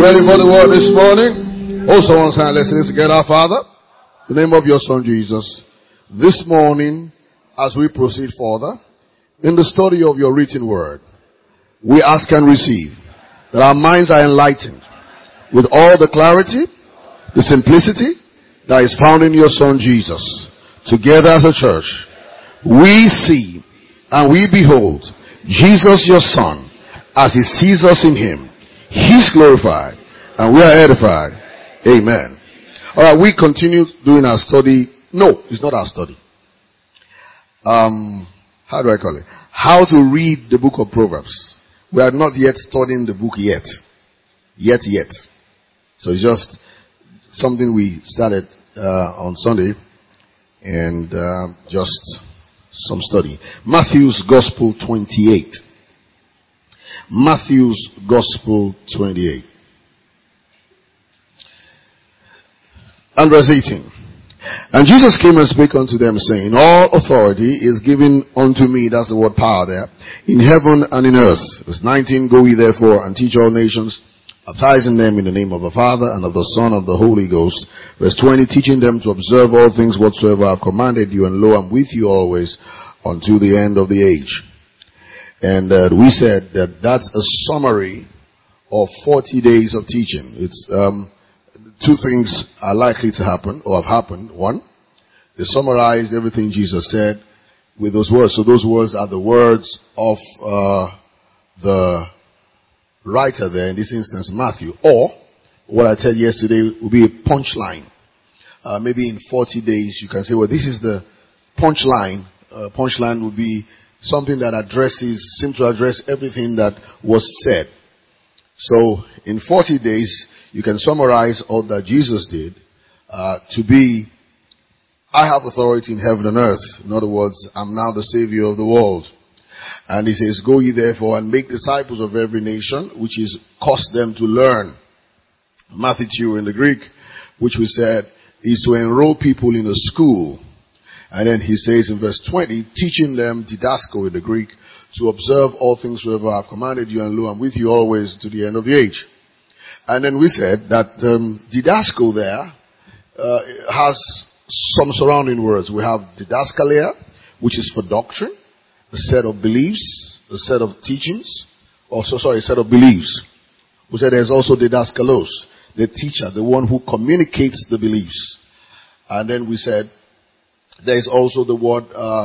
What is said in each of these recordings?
Ready for the word this morning? Hold someone's hand. Let's sing together. Father, in the name of your Son Jesus, this morning, as we proceed further in the study of your written word, we ask and receive that our minds are enlightened with all the clarity, the simplicity that is found in your Son Jesus. Together as a church, we see and we behold Jesus your Son as he sees us in him. He's glorified and we are edified. Amen. Alright, we continue doing our study. No, it's not our study. How do I call it? How to read the book of Proverbs. We are not yet studying the book yet. Yet. So it's just something we started on Sunday and just some study. Matthew's Gospel 28. Matthew's Gospel 28. And verse 18. And Jesus came and spake unto them, saying, all authority is given unto me, that's the word power there, in heaven and in earth. Verse 19, go ye therefore and teach all nations, baptizing them in the name of the Father and of the Son and of the Holy Ghost. Verse 20, teaching them to observe all things whatsoever I have commanded you, and lo, I'm with you always unto the end of the age. And we said that that's a summary of 40 days of teaching. It's two things are likely to happen or have happened. One, they summarized everything Jesus said with those words. So those words are the words of the writer there, in this instance Matthew. Or what I said yesterday would be a punchline. Maybe in 40 days you can say, well, this is the punchline. Punchline would be something that seems to address everything that was said. So in 40 days, you can summarize all that Jesus did to be, I have authority in heaven and earth. In other words, I'm now the Savior of the world. And he says, go ye therefore and make disciples of every nation, which is cause them to learn. Mathetes in the Greek, which we said is to enroll people in a school. And then he says in verse 20, teaching them, didasko in the Greek, to observe all things whatsoever I have commanded you, and lo, I'm with you always to the end of the age. And then we said that didasko there has some surrounding words. We have didaskalia, which is for doctrine, a set of beliefs, a set of teachings, a set of beliefs. We said there's also didaskalos, the teacher, the one who communicates the beliefs. And then we said there is also the word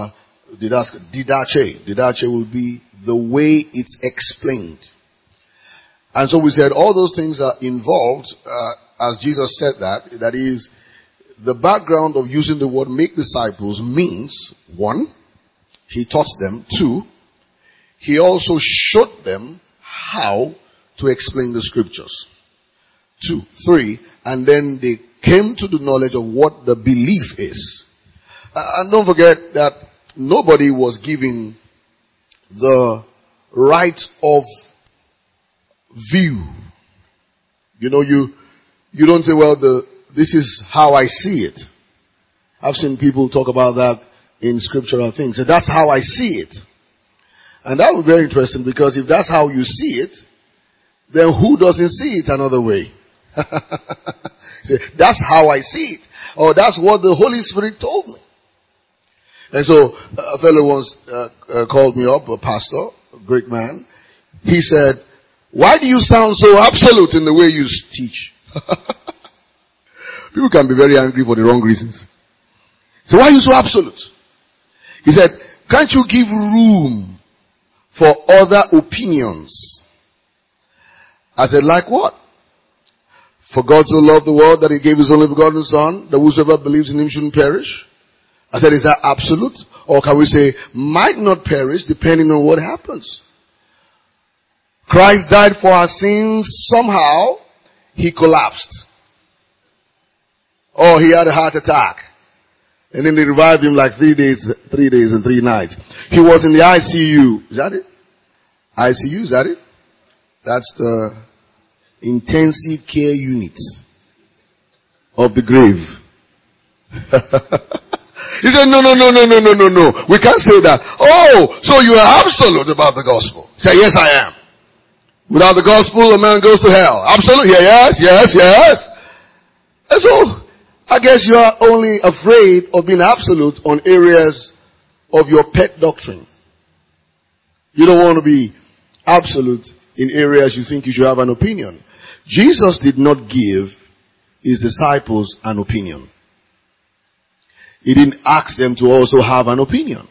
didache. Didache will be the way it's explained. And so we said all those things are involved, as Jesus said that is, the background of using the word make disciples means, one, he taught them. Two, he also showed them how to explain the scriptures. 2, 3, and then they came to the knowledge of what the belief is. And don't forget that nobody was given the right of view. You know, you don't say, well, this is how I see it. I've seen people talk about that in scriptural things. So that's how I see it. And that would be very interesting, because if that's how you see it, then who doesn't see it another way? Say, that's how I see it. Or that's what the Holy Spirit told me. And so a fellow once called me up, a pastor, a great man. He said, why do you sound so absolute in the way you teach? People can be very angry for the wrong reasons. So why are you so absolute? He said, can't you give room for other opinions? I said, like what? For God so loved the world that he gave his only begotten Son, that whosoever believes in him shouldn't perish. I said, is that absolute? Or can we say, might not perish depending on what happens? Christ died for our sins. Somehow, he collapsed. Or he had a heart attack. And then they revived him like 3 days and 3 nights. He was in the ICU. Is that it? ICU, is that it? That's the intensive care unit of the grave. He said, no. We can't say that. Oh, so you are absolute about the gospel. He said, yes, I am. Without the gospel, a man goes to hell. Absolutely. Yes. And so, I guess you are only afraid of being absolute on areas of your pet doctrine. You don't want to be absolute in areas you think you should have an opinion. Jesus did not give his disciples an opinion. He didn't ask them to also have an opinion.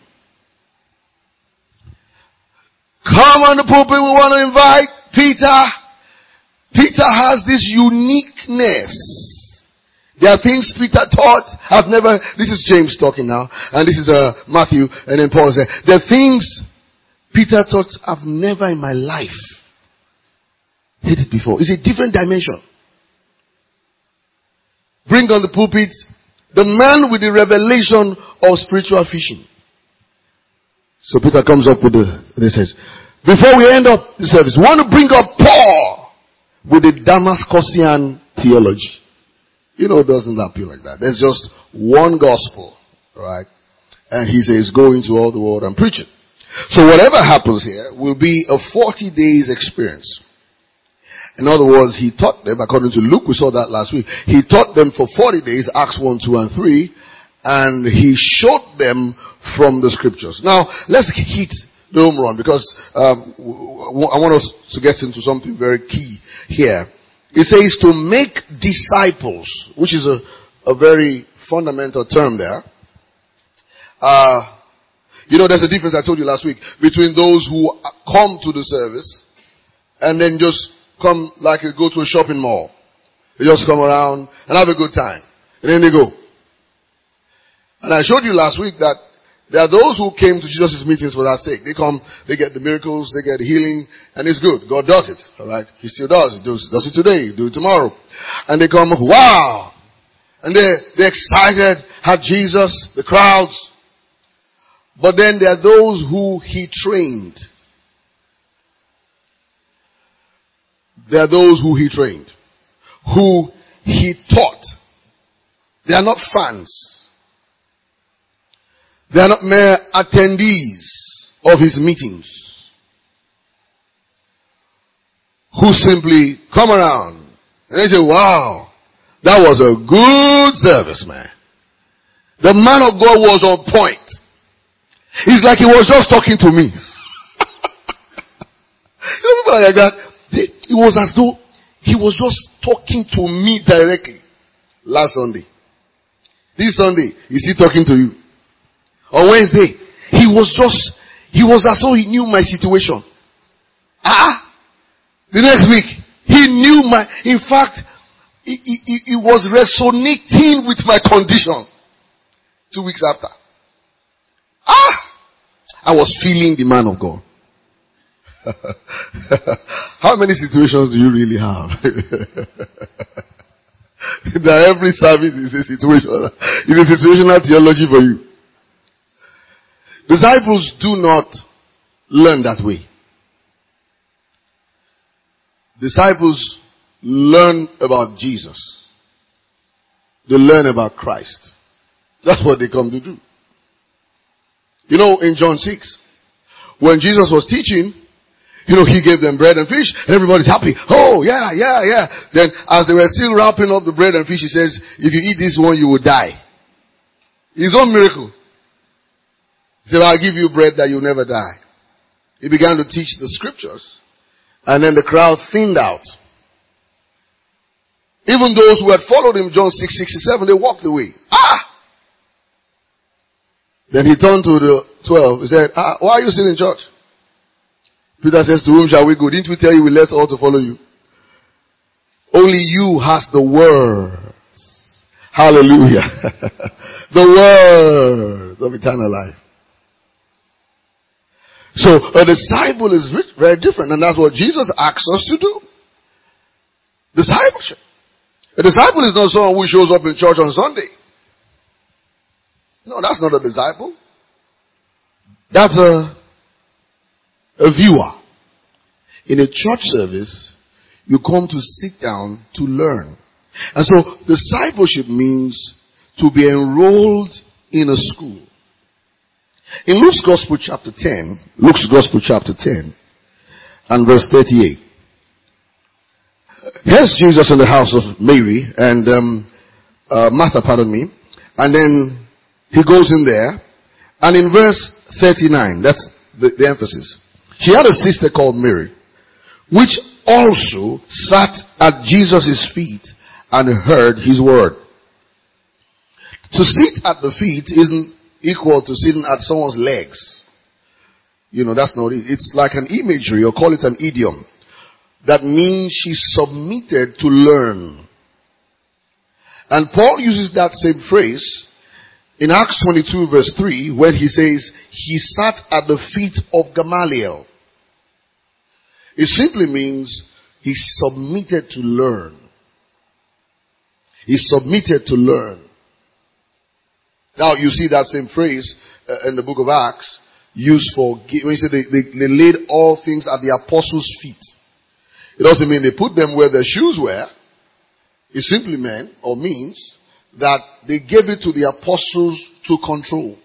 Come on the pulpit, we want to invite Peter. Peter has this uniqueness. There are things Peter taught. This is James talking now, and this is Matthew, and then Paul said, there are things Peter taught I've never in my life heard it before. It's a different dimension. Bring on the pulpit the man with the revelation of spiritual fishing. So Peter comes up with he says, before we end up the service, we want to bring up Paul with the Damascus theology. You know, it doesn't appeal like that. There's just one gospel, right? And he says, go into all the world and preach it. So whatever happens here will be a 40 days experience. In other words, he taught them, according to Luke, we saw that last week, he taught them for 40 days, Acts 1, 2, and 3, and he showed them from the scriptures. Now, let's hit the home run, because I want us to get into something very key here. It says to make disciples, which is a very fundamental term there. There's a difference, I told you last week, between those who come to the service and then just come like you go to a shopping mall. They just come around and have a good time. And then they go. And I showed you last week that there are those who came to Jesus' meetings for that sake. They come, they get the miracles, they get the healing, and it's good. God does it. Alright? He still does it. Does it today, do it tomorrow. And they come, wow! And they're excited, had Jesus, the crowds. But then there are those who he trained. There are those who he trained, who he taught. They are not fans. They are not mere attendees of his meetings, who simply come around and they say, wow, that was a good service, man. The man of God was on point. It's like he was just talking to me. People like that. It was as though he was just talking to me directly. Last Sunday. This Sunday, is he talking to you? On Wednesday, he was as though he knew my situation. The next week, he knew in fact, he was resonating with my condition. 2 weeks after. I was feeling the man of God. How many situations do you really have? That every service is a situation. It's a situational theology for you. Disciples do not learn that way. Disciples learn about Jesus. They learn about Christ. That's what they come to do. You know, in John 6, when Jesus was teaching, he gave them bread and fish, and everybody's happy. Oh, yeah. Then, as they were still wrapping up the bread and fish, he says, if you eat this one, you will die. His own miracle. He said, I'll give you bread that you'll never die. He began to teach the scriptures, and then the crowd thinned out. Even those who had followed him, John 6:67, they walked away. Then he turned to the 12. He said, why are you still in church? Peter says, to whom shall we go? Didn't we tell you we left all to follow you? Only you has the words. Hallelujah. The words of eternal life. So a disciple is very different, and that's what Jesus asks us to do. Discipleship. A disciple is not someone who shows up in church on Sunday. No, that's not a disciple. That's a viewer. In a church service, you come to sit down to learn. And so, discipleship means to be enrolled in a school. In Luke's Gospel chapter 10, and verse 38, Here's Jesus in the house of Mary and Martha, pardon me. And then he goes in there. And in verse 39, that's the emphasis. She had a sister called Mary, which also sat at Jesus' feet and heard his word. To sit at the feet isn't equal to sitting at someone's legs. That's not it. It's like an imagery, or call it an idiom. That means she submitted to learn. And Paul uses that same phrase in Acts 22 verse 3 when he says, he sat at the feet of Gamaliel. It simply means he submitted to learn. He submitted to learn. Now you see that same phrase in the book of Acts used for, when you say they laid all things at the apostles' feet. It doesn't mean they put them where their shoes were. It simply meant or means that they gave it to the apostles to control.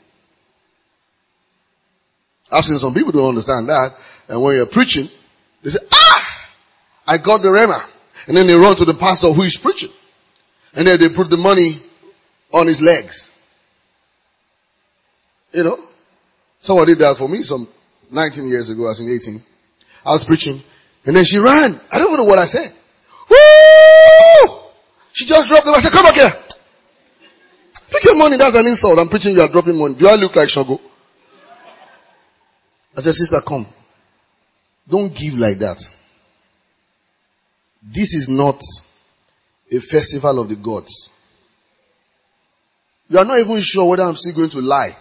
I've seen some people don't understand that. And when you're preaching, they say, I got the rhema. And then they run to the pastor who is preaching. And then they put the money on his legs. Someone did that for me some 19 years ago. I was 18. I was preaching. And then she ran. I don't even know what I said. Woo! She just dropped them. I said, come back here. Pick your money. That's an insult. I'm preaching. You are dropping money. Do I look like Shogo? I said, sister, come. Don't give like that. This is not a festival of the gods. You are not even sure whether I'm still going to lie.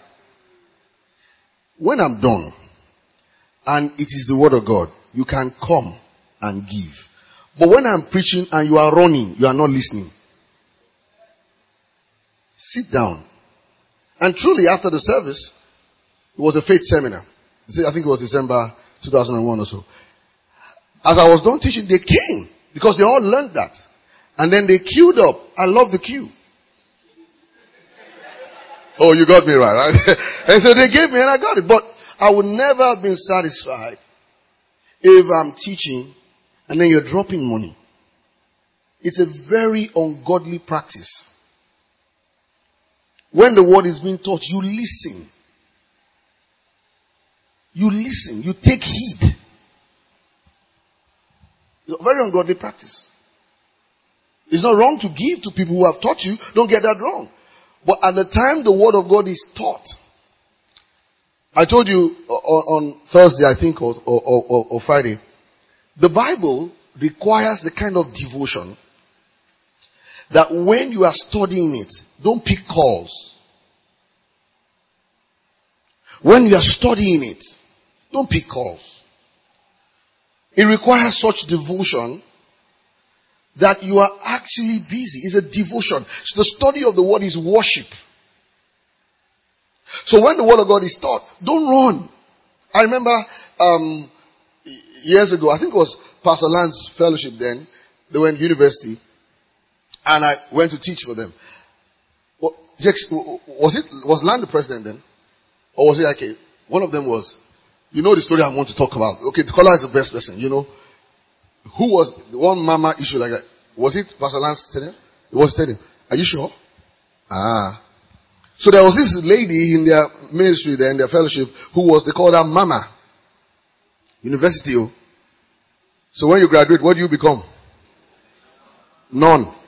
When I'm done, and it is the word of God, you can come and give. But when I'm preaching and you are running, you are not listening. Sit down. And truly, after the service, it was a faith seminar. I think it was December 2001 or so. As I was done teaching, they came because they all learned that. And then they queued up. I love the queue. Oh, you got me right? And so they gave me and I got it. But I would never have been satisfied if I'm teaching and then you're dropping money. It's a very ungodly practice. When the word is being taught, you listen. You listen. You take heed. It's a very ungodly practice. It's not wrong to give to people who have taught you. Don't get that wrong. But at the time the word of God is taught, I told you on Thursday, I think, or Friday, the Bible requires the kind of devotion that when you are studying it, don't pick calls. When you are studying it, don't pick calls. It requires such devotion that you are actually busy. It's a devotion. So the study of the word is worship. So when the word of God is taught, don't run. I remember years ago, I think it was Pastor Land's fellowship then. They were in university. And I went to teach for them. Was Land the president then? Or was it okay? One of them was, you know the story I want to talk about. Okay, the caller is the best person, you know. Who was the one mama issue like that? Was it Pastor Lance Stadium? It was Stadium. Are you sure? So there was this lady in their ministry there, in their fellowship, who was, they called her Mama. University. So when you graduate, what do you become? None.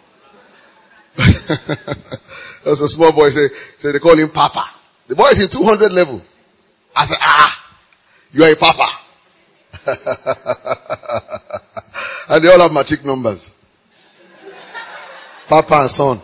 That's a small boy say they call him Papa. The boy is in 200 level. I said, you are a Papa. And they all have matric numbers. Papa and son.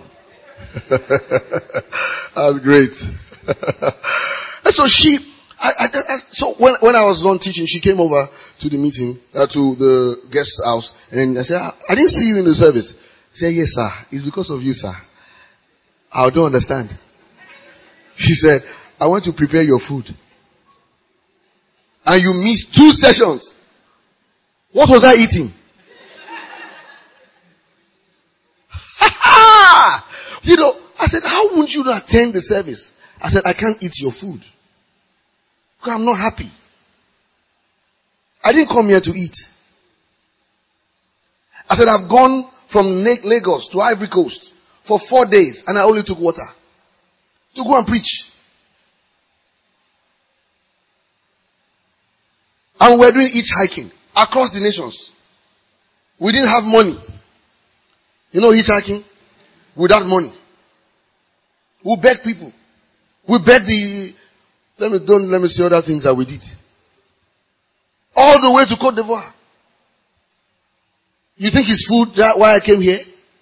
That's great. And so so when I was done teaching, she came over to the meeting, to the guest house, and I said, I didn't see you in the service. She said, yes, sir. It's because of you, sir. I don't understand. She said, I want to prepare your food. And you missed 2 sessions. What was I eating? You know, I said, how wouldn't you attend the service? I said, I can't eat your food. Because I'm not happy. I didn't come here to eat. I said, I've gone from Lagos to Ivory Coast for 4 days and I only took water to go and preach. And we're doing hitchhiking across the nations. We didn't have money. You know hitchhiking? Without money. We begged people. We begged let me see other things that we did. All the way to Cote d'Ivoire. You think it's food? That's why I came here?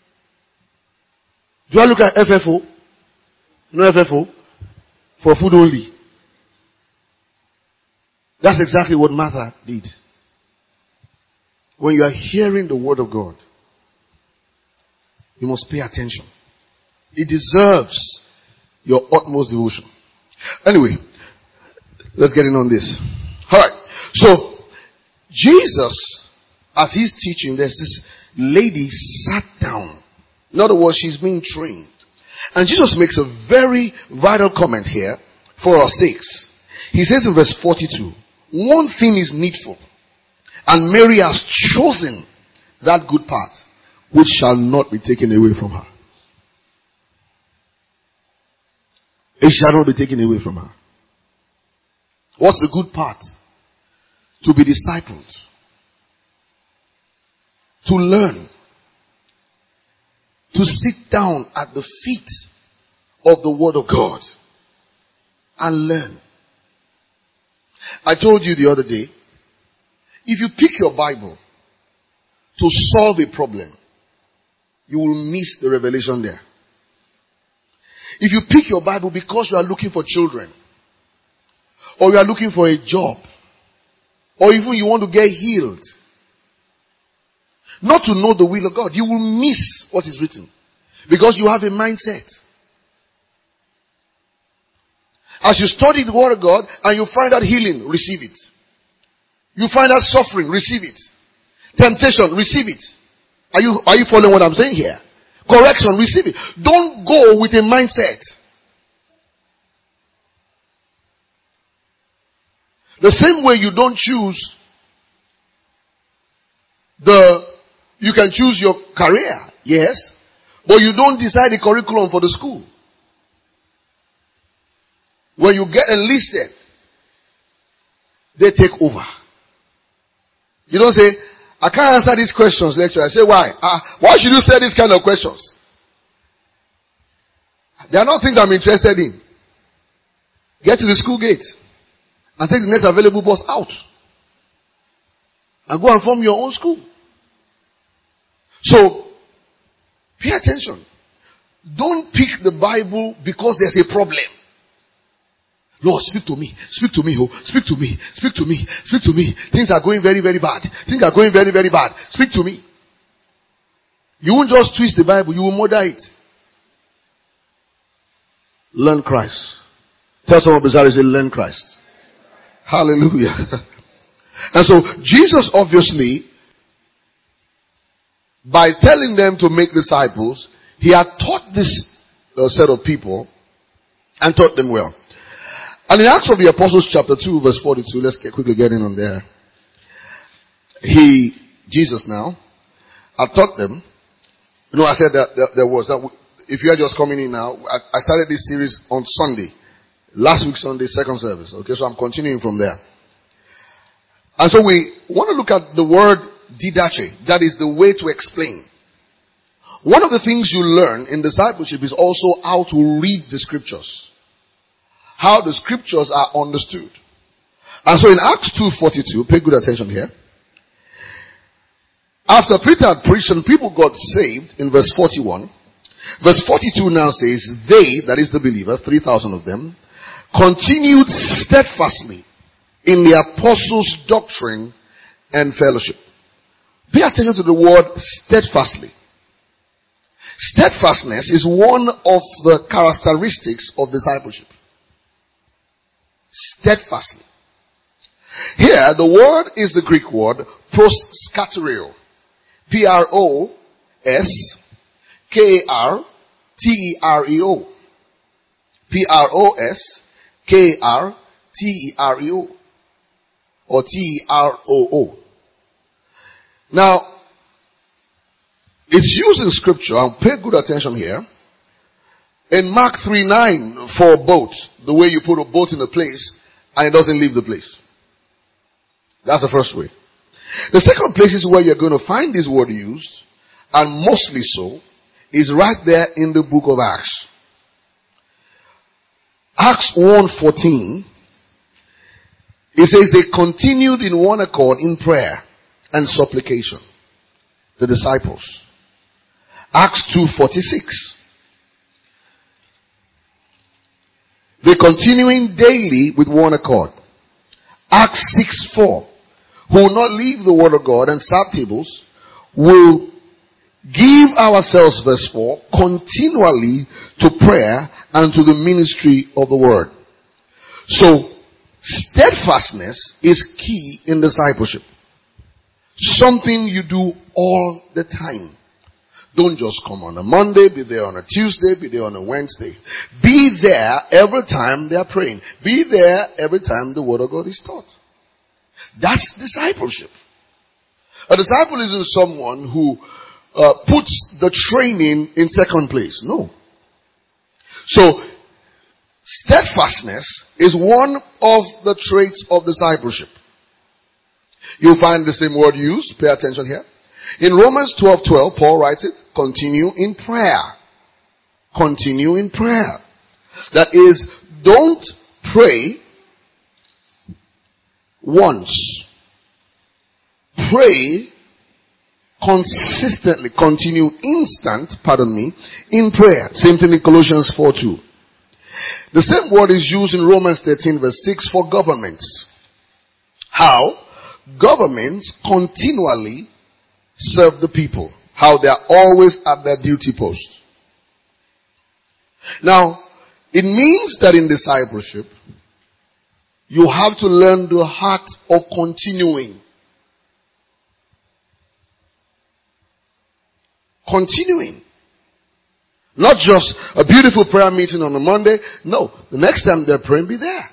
Do I look at FFO? You know FFO? For food only. That's exactly what Martha did. When you are hearing the word of God, you must pay attention. It deserves your utmost devotion. Anyway, let's get in on this. Alright. So, Jesus, as he's teaching, there's this lady sat down. In other words, she's being trained. And Jesus makes a very vital comment here for our sakes. He says in verse 42, one thing is needful, and Mary has chosen that good part, which shall not be taken away from her. It shall not be taken away from her. What's the good part? To be discipled. To learn. To sit down at the feet of the Word of God and learn. I told you the other day, if you pick your Bible to solve a problem, you will miss the revelation there. If you pick your Bible because you are looking for children, or you are looking for a job, or even you want to get healed, not to know the will of God, you will miss what is written. Because you have a mindset. As you study the Word of God and you find out healing, receive it. You find out suffering, receive it. Temptation, receive it. Are you following what I'm saying here? Correction, receive it. Don't go with a mindset. The same way you don't choose you can choose your career, yes, but you don't decide the curriculum for the school. When you get enlisted, they take over. You don't say, I can't answer these questions, lecturer. I say, why? Why should you say these kind of questions? They are not things I'm interested in. Get to the school gate and take the next available bus out. And go and form your own school. So, pay attention. Don't pick the Bible because there's a problem. Lord, speak to me. Speak to me. Oh, speak to me. Speak to me. Speak to me. Things are going very, very bad. Things are going very, very bad. Speak to me. You won't just twist the Bible. You will murder it. Learn Christ. Tell someone beside you, say, learn Christ. Hallelujah. And so, Jesus obviously, by telling them to make disciples, he had taught this set of people and taught them well. And in Acts of the Apostles chapter 2 verse 42, let's quickly get in on there. Jesus now, I taught them. You know, I said that there was, that if you are just coming in now, I started this series on Sunday. Last week Sunday, second service. Okay, so I'm continuing from there. And so we want to look at the word didache. That is the way to explain. One of the things you learn in discipleship is also how to read the scriptures. How the scriptures are understood. And so in Acts 2:42, pay good attention here. After Peter had preached and people got saved in verse 41, verse 42 now says, they, that is the believers, 3,000 of them, continued steadfastly in the apostles' doctrine and fellowship. Pay attention to the word steadfastly. Steadfastness is one of the characteristics of discipleship. Steadfastly. Here, the word is the Greek word proskatereo. P-R-O-S-K-A-R-T-E-R-E-O. P-R-O-S-K-A-R-T-E-R-E-O. Or T-E-R-O-O. Now, It's used in scripture, and pay good attention here. In Mark 3:9 for a boat, the way you put a boat in a place and it doesn't leave the place. That's the first way. The second place is where you're going to find this word used, and mostly so, is right there in the book of Acts. Acts 1:14, it says they continued in one accord in prayer and supplication. The disciples. Acts 2:46. They continuing daily with one accord. Acts 6:4. Who will not leave the word of God and serve tables, will give ourselves, verse 4, continually to prayer and to the ministry of the word. So, steadfastness is key in discipleship. Something you do all the time. Don't just come on a Monday, be there on a Tuesday, be there on a Wednesday. Be there every time they are praying. Be there every time the word of God is taught. That's discipleship. A disciple isn't someone who puts the training in second place. No. So, steadfastness is one of the traits of discipleship. You'll find the same word used. Pay attention here. In Romans 12:12, Paul writes it, continue in prayer. Continue in prayer. That is, don't pray once. Pray consistently. Continue in prayer. Same thing in Colossians 4:2. The same word is used in Romans 13 verse 6 for governments. How? Governments continually serve the people. How they are always at their duty post. Now, it means that in discipleship, you have to learn the heart of continuing. Continuing. Not just a beautiful prayer meeting on a Monday. No, the next time they're praying, be there.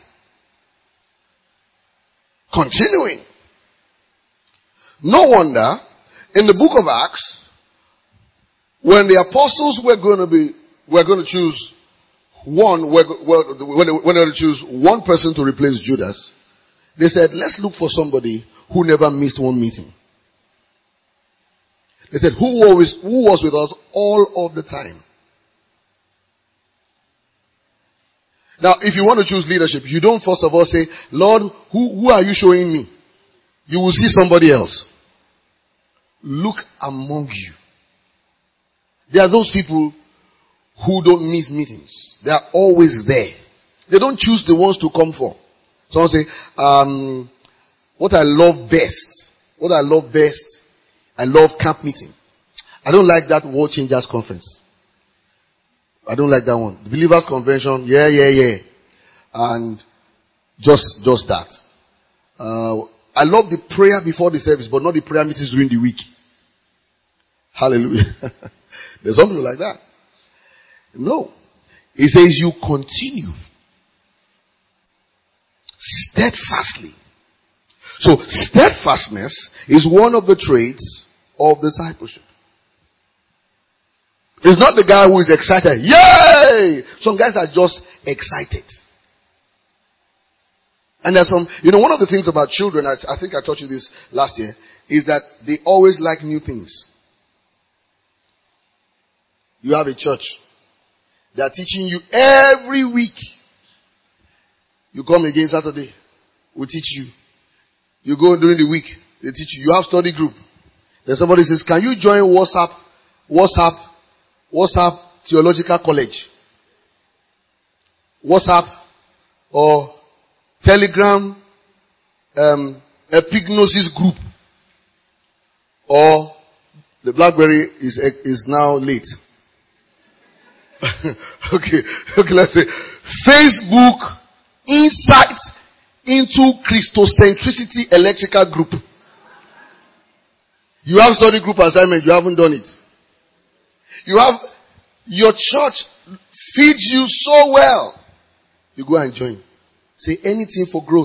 Continuing. No wonder, in the book of Acts, when the apostles were going to choose one, when they were to choose one person to replace Judas, they said, let's look for somebody who never missed one meeting. They said, who was with us all of the time? Now, if you want to choose leadership, you don't first of all say, Lord, who are you showing me? You will see somebody else. Look among you. There are those people who don't miss meetings. They are always there. They don't choose the ones to come for. Someone say, what I love best, I love camp meeting. I don't like that World Changers Conference. I don't like that one. The Believers Convention, yeah. And just that. I love the prayer before the service, but not the prayer meetings during the week. Hallelujah. There's something like that. No. It says you continue. Steadfastly. So, steadfastness is one of the traits of discipleship. It's not the guy who is excited. Yay! Some guys are just excited. And there's one of the things about children, I think I taught you this last year, is that they always like new things. You have a church. They are teaching you every week. You come again Saturday, we teach you. You go during the week, they teach you. You have study group. Then somebody says, can you join WhatsApp Theological College? WhatsApp or Telegram Epignosis group. Or the BlackBerry is now late. Okay, let's say Facebook Insight into Christocentricity Electrical Group. You have study group assignment, you haven't done it. You have your church feeds you so well. You go and join. Say anything for growth.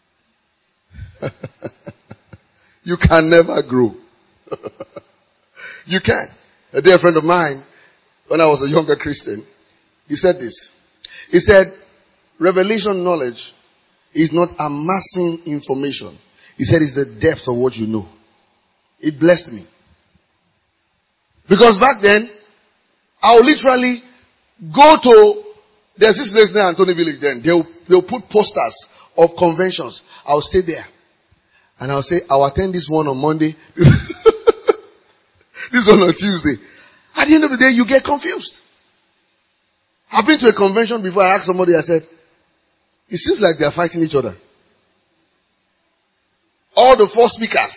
You can never grow. You can. A dear friend of mine, when I was a younger Christian, he said this. He said, revelation knowledge is not amassing information. He said it's the depth of what you know. It blessed me. Because back then, I would literally go to, there's this place near Anthony Village then. They'll put posters of conventions. I'll stay there. And I'll say, I'll attend this one on Monday. This one on Tuesday. At the end of the day, you get confused. I've been to a convention before. I asked somebody, I said, it seems like they're fighting each other. All the four speakers.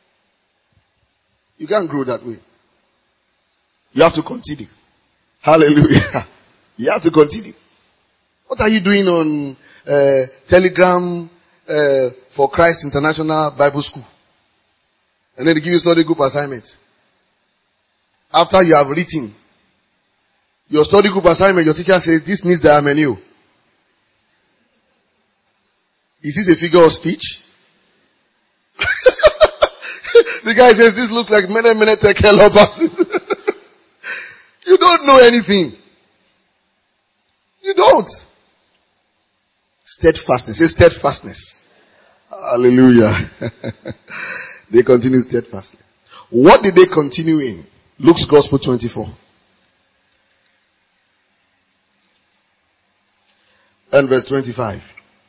You can't grow that way. You have to continue. Hallelujah. You have to continue. What are you doing on Telegram for Christ International Bible School? And then they give you study group assignments. After you have written your study group assignment, your teacher says, this needs the menu. Is this a figure of speech? The guy says, this looks like mene tekel. You don't know anything. You don't. Steadfastness. Say steadfastness. Hallelujah. They continue steadfastly. What did they continue in? Luke's Gospel 24. And verse 25.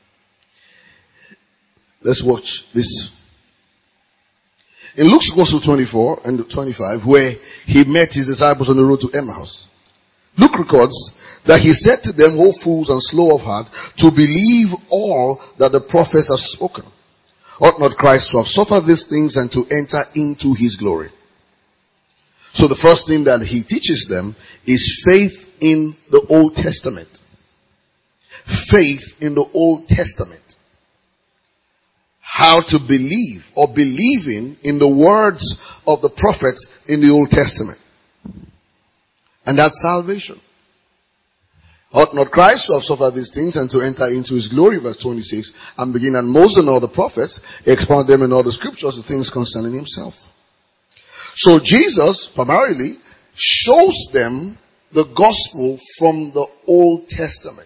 Let's watch this. In Luke's Gospel 24 and 25, where he met his disciples on the road to Emmaus, Luke records that he said to them, O fools and slow of heart, to believe all that the prophets have spoken. Ought not Christ to have suffered these things and to enter into his glory? So the first thing that he teaches them is faith in the Old Testament. Faith in the Old Testament. How to believe or believing in the words of the prophets in the Old Testament. And that's salvation. Ought not Christ to have suffered these things and to enter into his glory, verse 26, and begin, and Moses and all the prophets expound them in all the scriptures, the things concerning himself. So Jesus primarily shows them the gospel from the Old Testament.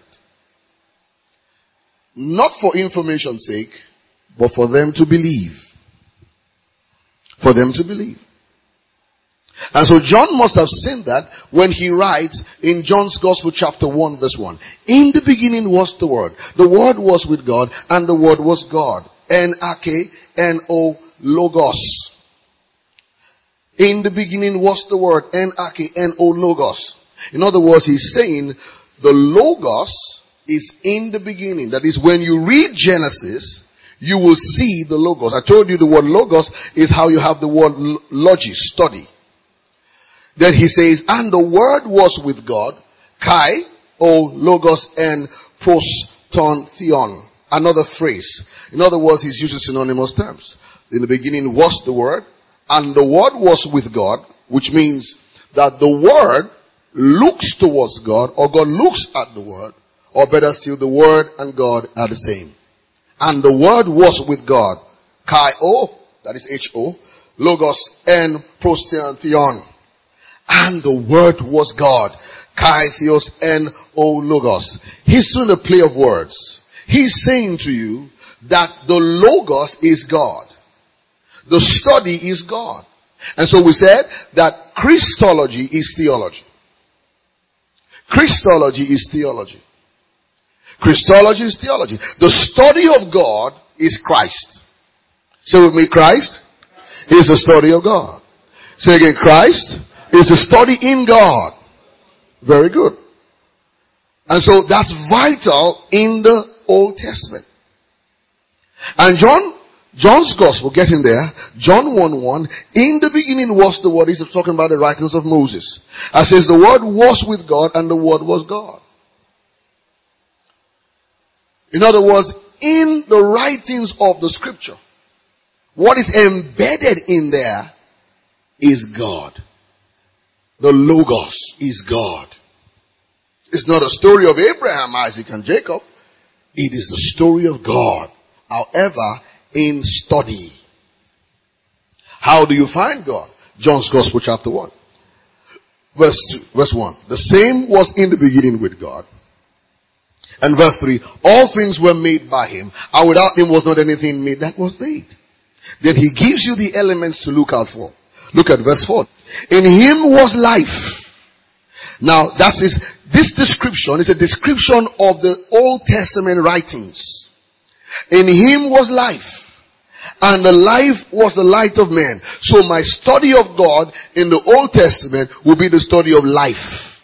Not for information's sake, but for them to believe. For them to believe. And so John must have seen that when he writes in John's Gospel chapter 1 verse 1. In the beginning was the Word. The Word was with God and the Word was God. N-A-K-N-O Logos. In the beginning was the Word. N-A-K-N-O Logos. In other words, he's saying the Logos is in the beginning. That is, when you read Genesis, you will see the Logos. I told you the word Logos is how you have the word logis, study. Then he says, and the Word was with God, Kai, O Logos, and proston theon. Another phrase. In other words, he's using synonymous terms. In the beginning was the Word, and the Word was with God, which means that the Word looks towards God, or God looks at the Word, or better still, the Word and God are the same. And the Word was with God, Kai, O, that is H-O, Logos, and proston theon. And the Word was God. Kai Theos N-O Logos. He's doing a play of words. He's saying to you that the Logos is God. The study is God. And so we said that Christology is theology. Christology is theology. Christology is theology. The study of God is Christ. Say with me, Christ is the study of God. Say again, Christ is the study in God. Very good. And so that's vital in the Old Testament. And John's Gospel, getting there, John 1:1, in the beginning was the Word. He's talking about the writings of Moses. It says the Word was with God and the Word was God. In other words, in the writings of the Scripture, what is embedded in there is God. The Logos is God. It's not a story of Abraham, Isaac, and Jacob. It is the story of God. However, in study. How do you find God? John's Gospel chapter 1. Verse 1. The same was in the beginning with God. And verse 3. All things were made by him, and without him was not anything made that was made. Then he gives you the elements to look out for. Look at verse 4. In him was life. Now, this description is a description of the Old Testament writings. In him was life, and the life was the light of men. So my study of God in the Old Testament will be the study of life.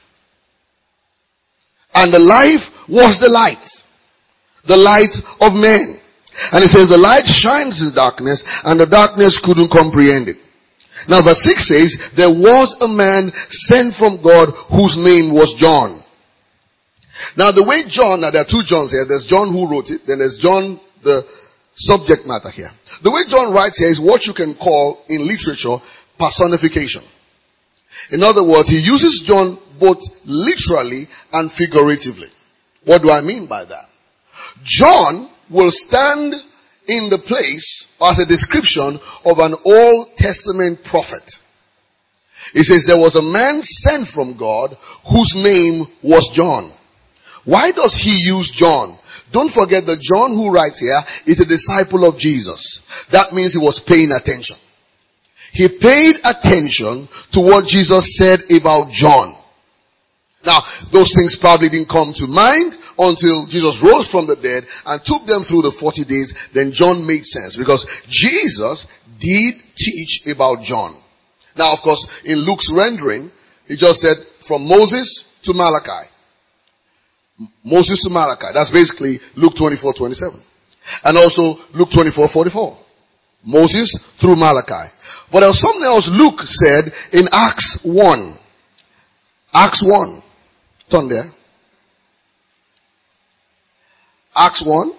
And the life was the light of men. And it says the light shines in darkness, and the darkness couldn't comprehend it. Now verse 6 says, there was a man sent from God whose name was John. Now the way John, now there are two Johns here. There's John who wrote it, then there's John, the subject matter here. The way John writes here is what you can call in literature personification. In other words, he uses John both literally and figuratively. What do I mean by that? John will stand in the place as a description of an Old Testament prophet. It says there was a man sent from God whose name was John. Why does he use John? Don't forget that John who writes here is a disciple of Jesus. That means he was paying attention. He paid attention to what Jesus said about John. Now, those things probably didn't come to mind until Jesus rose from the dead and took them through the 40 days. Then John made sense because Jesus did teach about John. Now, of course, in Luke's rendering, he just said from Moses to Malachi. Moses to Malachi. That's basically Luke 24:27. And also Luke 24:44. Moses through Malachi. But there was something else Luke said in Acts 1. Acts 1. Turn there. Acts 1.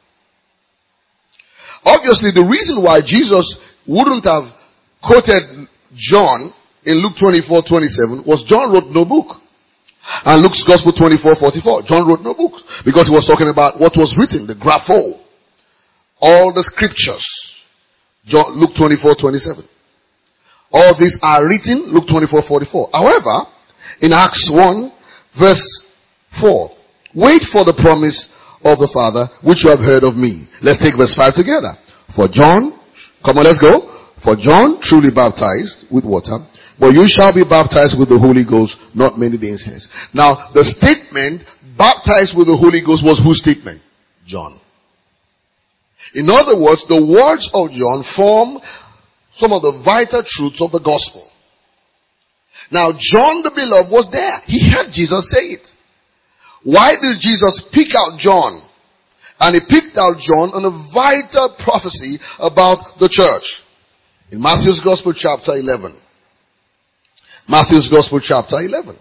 Obviously, the reason why Jesus wouldn't have quoted John in Luke 24:27 was John wrote no book. And Luke's Gospel 24:44, John wrote no book because he was talking about what was written, the grapho, all the scriptures. Luke 24:27. All these are written, Luke 24:44. However, in Acts 1, verse 4, wait for the promise of the Father, which you have heard of me. Let's take verse 5 together. For John, come on, let's go. For John truly baptized with water, but you shall be baptized with the Holy Ghost not many days hence. Now, the statement, baptized with the Holy Ghost, was whose statement? John. In other words, the words of John form some of the vital truths of the gospel. Now, John the beloved was there. He heard Jesus say it. Why did Jesus pick out John? And he picked out John on a vital prophecy about the church. In Matthew's Gospel chapter 11. Matthew's Gospel chapter 11.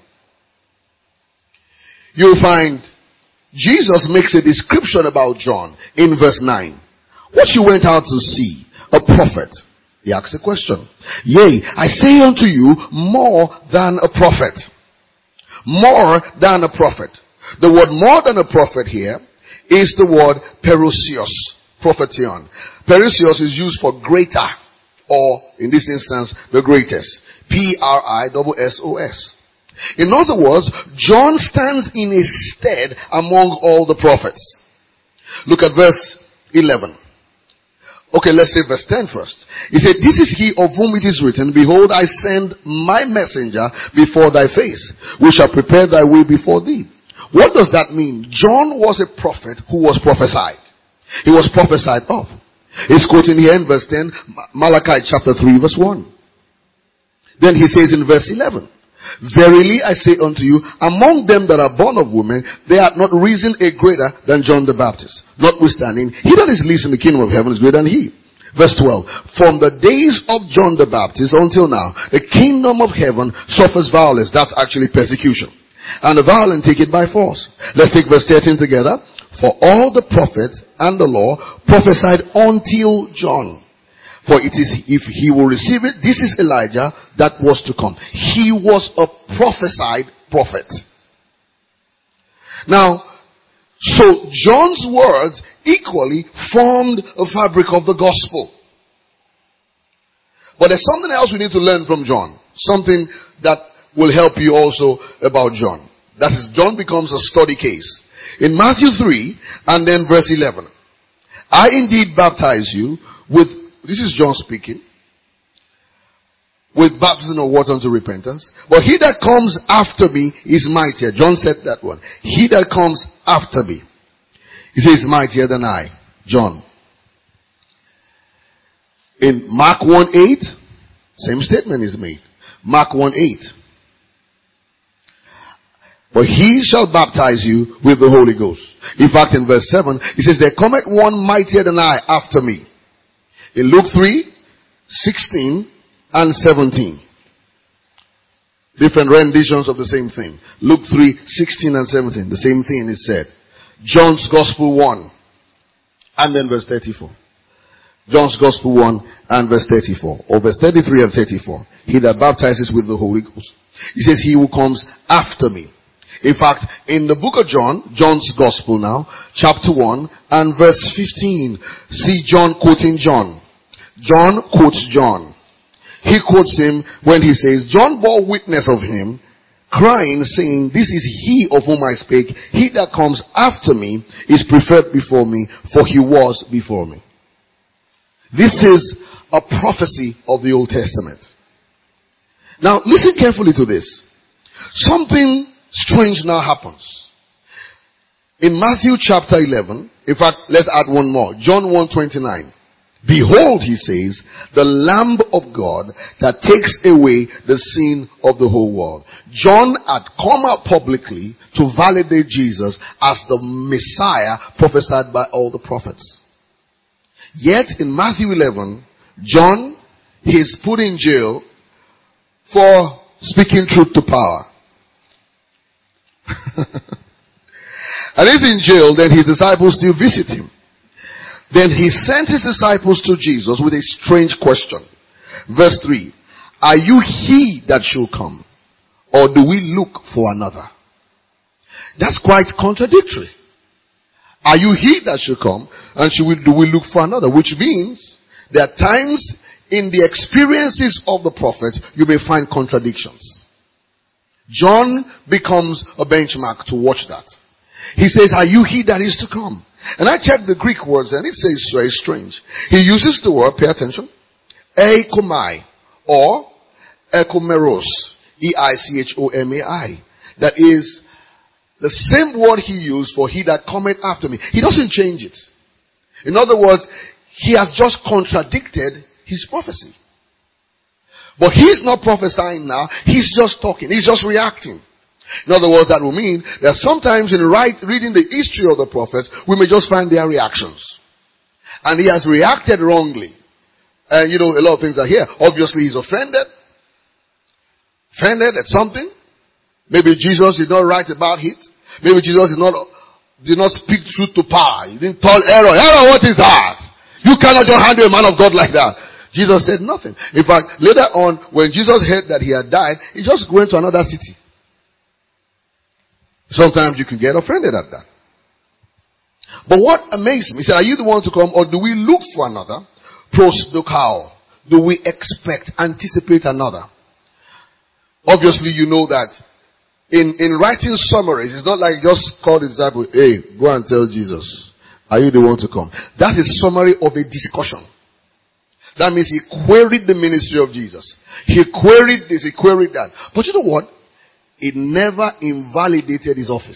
You'll find Jesus makes a description about John in verse 9. What you went out to see, a prophet. He asks a question. Yea, I say unto you, more than a prophet. More than a prophet. The word more than a prophet here is the word perusios, prophetion. Perusios is used for greater, or in this instance, the greatest. P-R-I-S-S-O-S. In other words, John stands in his stead among all the prophets. Look at verse 11. Okay, let's say verse 10 first. He said, this is he of whom it is written, behold, I send my messenger before thy face, which shall prepare thy way before thee. What does that mean? John was a prophet who was prophesied. He was prophesied of. He's quoting here in verse 10, Malachi chapter 3 verse 1. Then he says in verse 11, verily I say unto you, among them that are born of women, there hath not risen a greater than John the Baptist. Notwithstanding, he that is least in the kingdom of heaven is greater than he. Verse 12, from the days of John the Baptist until now, the kingdom of heaven suffers violence. That's actually persecution. And the violent take it by force. Let's take verse 13 together. For all the prophets and the law prophesied until John. For it is, if he will receive it, this is Elijah that was to come. He was a prophesied prophet. Now, so John's words equally formed a fabric of the gospel. But there's something else we need to learn from John. Something that will help you also about John. That is, John becomes a study case. In Matthew 3 and then verse 11. I indeed baptize you with, this is John speaking, with baptism of water unto repentance. But he that comes after me is mightier. John said that one. He that comes after me, he says, mightier than I. John. In Mark 1:8, same statement is made. Mark 1:8. But he shall baptize you with the Holy Ghost. In fact, in verse 7, he says, there cometh one mightier than I after me. In Luke 3:16 and 17. Different renditions of the same thing. Luke 3:16 and 17. The same thing is said. John's Gospel 1. And then verse 34. John's Gospel 1 and verse 34. Or verse 33 and 34. He that baptizes with the Holy Ghost. He says, he who comes after me. In fact, in the book of John, John's Gospel now, chapter 1 and verse 15. See John quoting John. John quotes John. He quotes him when he says, John bore witness of him, crying, saying, this is he of whom I spake. He that comes after me is preferred before me, for he was before me. This is a prophecy of the Old Testament. Now, listen carefully to this. Something strange now happens. In Matthew chapter 11, in fact, let's add one more. John 1:29. Behold, he says, the Lamb of God that takes away the sin of the whole world. John had come out publicly to validate Jesus as the Messiah prophesied by all the prophets. Yet in Matthew 11, John is put in jail for speaking truth to power. And if in jail, then his disciples still visit him. Then he sent his disciples to Jesus with a strange question. Verse 3. Are you he that should come? Or do we look for another? That's quite contradictory. Are you he that should come? And do we look for another? Which means there are times in the experiences of the prophet you may find contradictions. John becomes a benchmark to watch that. He says, are you he that is to come? And I checked the Greek words and it says very strange. He uses the word, pay attention, eichomai or ekomeros, eichomai. That is the same word he used for he that cometh after me. He doesn't change it. In other words, he has just contradicted his prophecy. But he's not prophesying now. He's just talking. He's just reacting. In other words, that will mean that sometimes in reading the history of the prophets, we may just find their reactions. And he has reacted wrongly. And a lot of things are here. Obviously, he's offended. Offended at something. Maybe Jesus did not write about it. Maybe Jesus did not speak truth to power. He didn't tell Aaron, what is that? You cannot just handle a man of God like that. Jesus said nothing. In fact, later on, when Jesus heard that he had died, he just went to another city. Sometimes you can get offended at that. But what amazed me, he said, are you the one to come or do we look for another? Prosdokao. Do we anticipate another? Obviously you know that in writing summaries, it's not like just call the disciple, hey, go and tell Jesus, are you the one to come? That's a summary of a discussion. That means he queried the ministry of Jesus. He queried this, he queried that. But you know what? It never invalidated his office.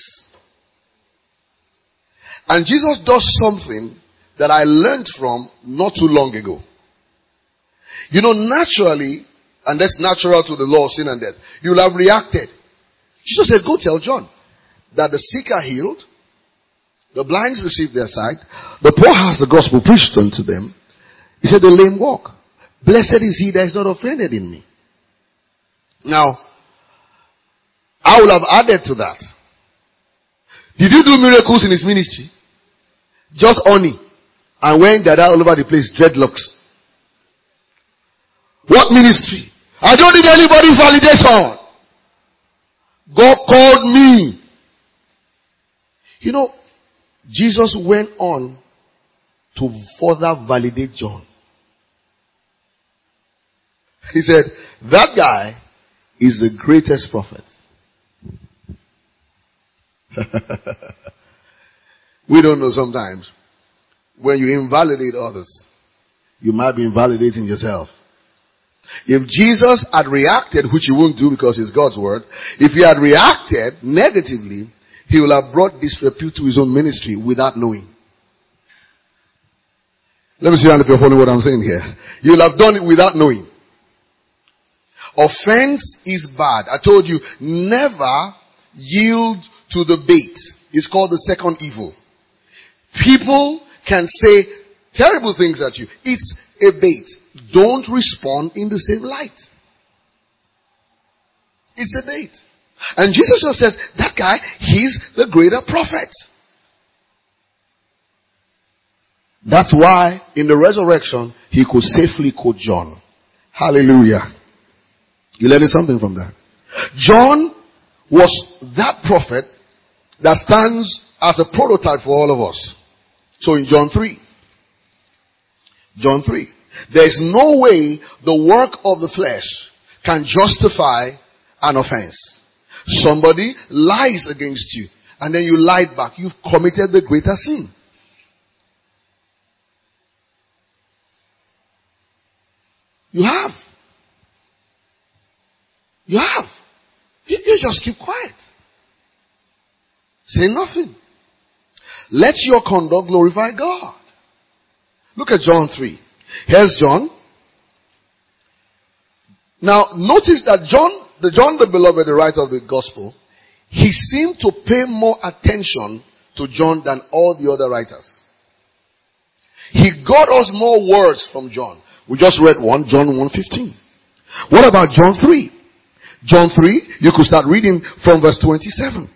And Jesus does something that I learned from not too long ago. Naturally, and that's natural to the law of sin and death, you'll have reacted. Jesus said, go tell John that the sick are healed, the blind receive their sight, the poor has the gospel preached unto them. He said, the lame walk. Blessed is he that is not offended in me. Now, I would have added to that. Did he do miracles in his ministry? Just only. And wearing dada all over the place, dreadlocks. What ministry? I don't need anybody's validation. God called me. Jesus went on to further validate John. He said, that guy is the greatest prophet. We don't know sometimes. When you invalidate others, you might be invalidating yourself. If Jesus had reacted, which he won't do because it's God's word, if he had reacted negatively, he will have brought disrepute to his own ministry without knowing. Let me see if you're following what I'm saying here. You'll have done it without knowing. Offense is bad. I told you, never yield to the bait. It's called the second evil. People can say terrible things at you. It's a bait. Don't respond in the same light. It's a bait. And Jesus just says, that guy, he's the greater prophet. That's why in the resurrection, he could safely quote John. Hallelujah. You learned something from that. John was that prophet that stands as a prototype for all of us. So in John 3, there is no way the work of the flesh can justify an offense. Somebody lies against you and then you lied back. You've committed the greater sin. You have. You just keep quiet. Say nothing. Let your conduct glorify God. Look at John 3. Here's John. Now, notice that John the beloved, the writer of the gospel, he seemed to pay more attention to John than all the other writers. He got us more words from John. We just read one, John 1:15. What about John 3? John 3, you could start reading from verse 27.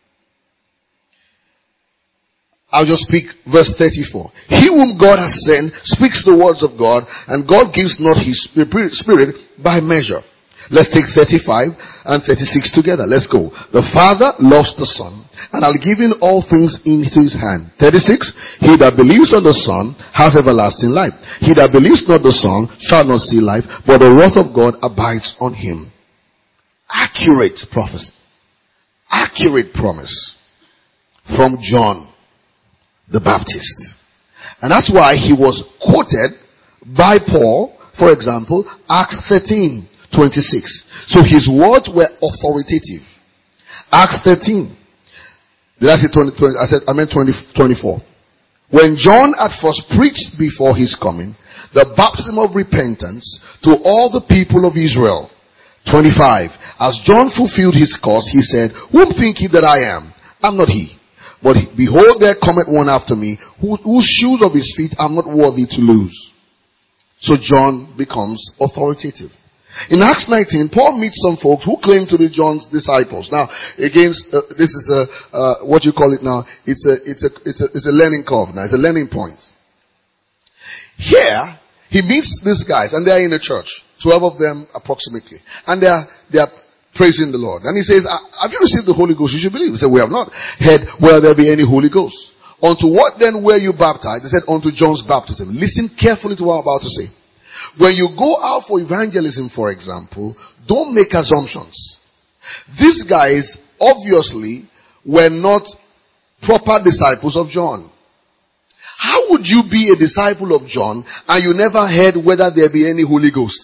I'll just speak verse 34. He whom God has sent speaks the words of God, and God gives not his spirit by measure. Let's take 35 and 36 together. Let's go. The Father loves the Son, and I'll give him all things into his hand. 36. He that believes on the Son has everlasting life. He that believes not the Son shall not see life, but the wrath of God abides on him. Accurate prophecy. Accurate promise from John the Baptist. And that's why he was quoted by Paul, for example, Acts 13:26. So his words were authoritative. Acts 13. Did I say 20? I meant 24. When John at first preached before his coming, the baptism of repentance to all the people of Israel. 25. As John fulfilled his course, he said, whom think ye that I am? I'm not he. But behold, there cometh one after me, whose shoes of his feet I'm not worthy to loose. So John becomes authoritative. In Acts 19, Paul meets some folks who claim to be John's disciples. Now, again, this is what you call it now. It's a learning curve now. It's a learning point. Here, he meets these guys, and they are in the church. 12 of them approximately. And they are praising the Lord. And he says, have you received the Holy Ghost? You should believe. He said, we have not heard whether there be any Holy Ghost. Unto what then were you baptized? They said, unto John's baptism. Listen carefully to what I'm about to say. When you go out for evangelism, for example, don't make assumptions. These guys obviously were not proper disciples of John. How would you be a disciple of John and you never heard whether there be any Holy Ghost?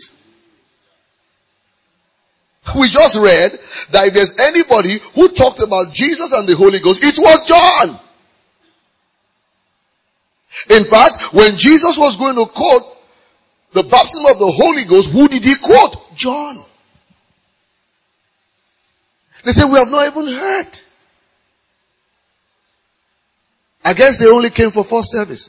We just read that if there's anybody who talked about Jesus and the Holy Ghost, it was John. In fact, when Jesus was going to quote the baptism of the Holy Ghost, who did he quote? John. They said, we have not even heard. I guess they only came for first service.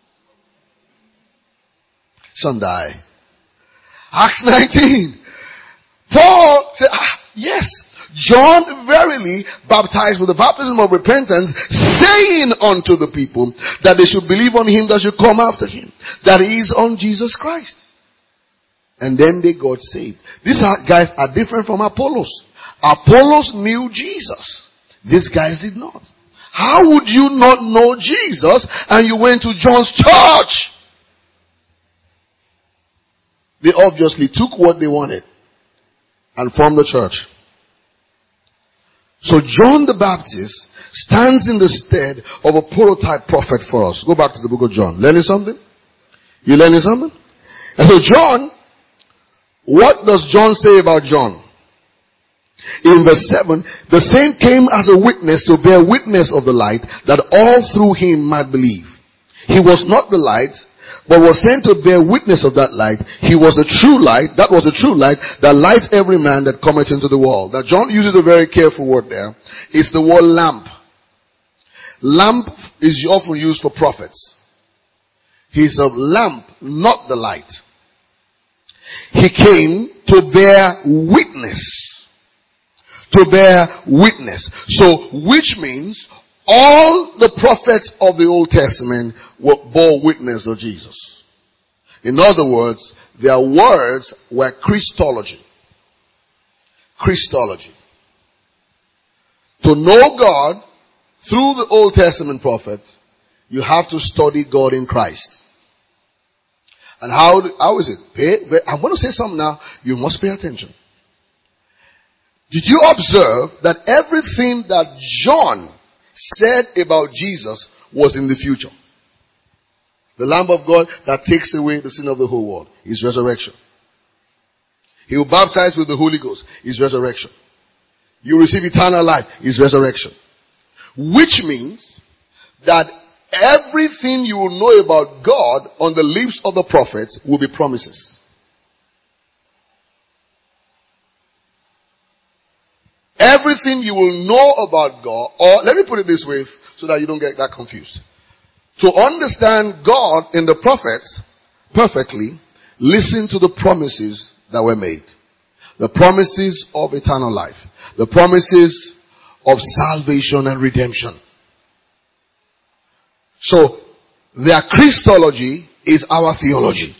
Sunday. Acts 19. Paul said, yes, John verily baptized with the baptism of repentance, saying unto the people that they should believe on him that should come after him, that is on Jesus Christ. And then they got saved. These guys are different from Apollos. Apollos knew Jesus. These guys did not. How would you not know Jesus and you went to John's church? They obviously took what they wanted and formed the church. So John the Baptist stands in the stead of a prototype prophet for us. Go back to the book of John. Learning something? You learning something? And so John, what does John say about John? In verse 7, the same came as a witness to bear witness of the light, that all through him might believe. He was not the light, but was sent to bear witness of that light. He was the true light, that was the true light, that lights every man that cometh into the world. Now John uses a very careful word there. It's the word lamp. Lamp is often used for prophets. He's a lamp, not the light. He came to bear witness. To bear witness. So, which means all the prophets of the Old Testament bore witness of Jesus. In other words, their words were Christology. Christology. To know God through the Old Testament prophets, you have to study God in Christ. And how is it? I'm going to say something now. You must pay attention. Did you observe that everything that John said about Jesus was in the future? The Lamb of God that takes away the sin of the whole world is resurrection. He will baptize with the Holy Ghost is resurrection. You receive eternal life is resurrection. Which means that everything you will know about God on the lips of the prophets will be promises. Everything you will know about God, or let me put it this way so that you don't get that confused. To understand God in the prophets perfectly, listen to the promises that were made. The promises of eternal life. The promises of salvation and redemption. So, their Christology is our theology.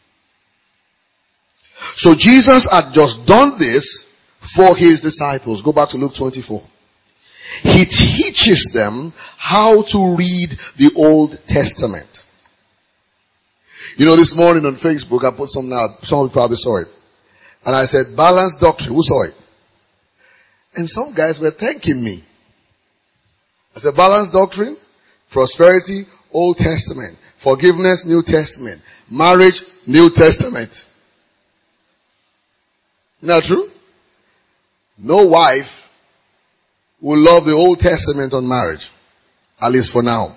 So Jesus had just done this for his disciples. Go back to Luke 24. He teaches them how to read the Old Testament. You know, this morning on Facebook, I put something out. Some of you probably saw it. And I said, balanced doctrine. Who saw it? And some guys were thanking me. I said, balanced doctrine, prosperity, Old Testament. Forgiveness, New Testament. Marriage, New Testament. Isn't that true? No wife will love the Old Testament on marriage. At least for now.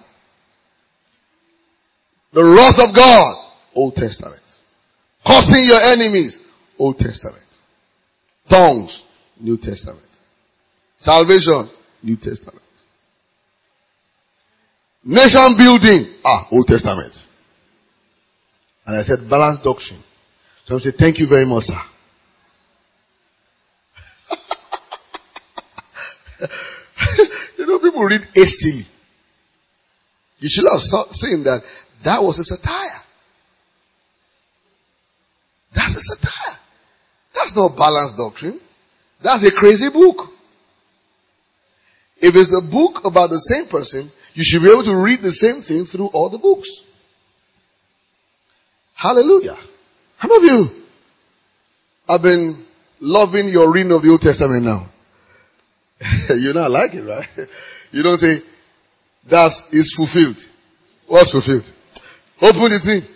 The wrath of God, Old Testament. Cursing your enemies, Old Testament. Tongues, New Testament. Salvation, New Testament. Nation building, Old Testament. And I said, balanced doctrine. So I said, thank you very much, sir. You know, people read hastily. You should have seen that was a satire. That's a satire. That's not balanced doctrine. That's a crazy book. If it's a book about the same person, you should be able to read the same thing through all the books. Hallelujah. How many of you have been loving your reading of the Old Testament now? You not like it, right? You don't say, it's fulfilled. What's fulfilled? Open the thing.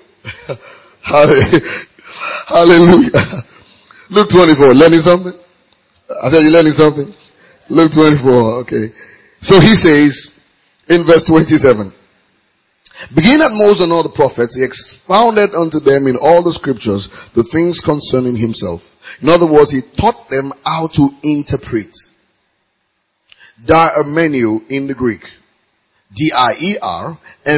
Hallelujah. Luke 24. Learning something? I said, you learning something? Luke 24. Okay. So he says, in verse 27, beginning at Moses and all the prophets, he expounded unto them in all the scriptures the things concerning himself. In other words, he taught them how to interpret. Diermeneuo in the Greek. Diermeneuo.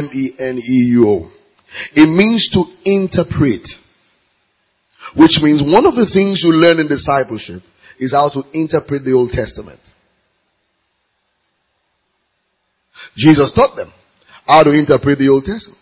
It means to interpret. Which means one of the things you learn in discipleship is how to interpret the Old Testament. Jesus taught them how to interpret the Old Testament.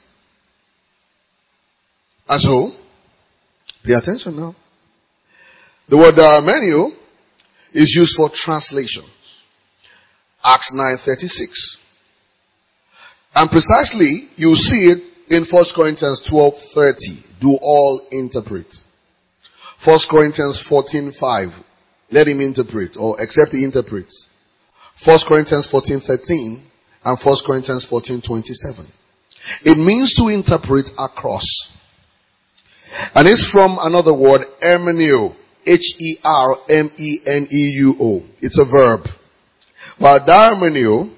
And so, pay attention now. The word diermeneuo is used for translation. Acts 9:36. And precisely, you see it in 1 Corinthians 12:30. Do all interpret. 1 Corinthians 14:5. Let him interpret, or except he interprets. 1 Corinthians 14:13 and 1 Corinthians 14:27. It means to interpret across. And it's from another word, hermeneuo. Hermeneuo. It's a verb. But hermeneuo,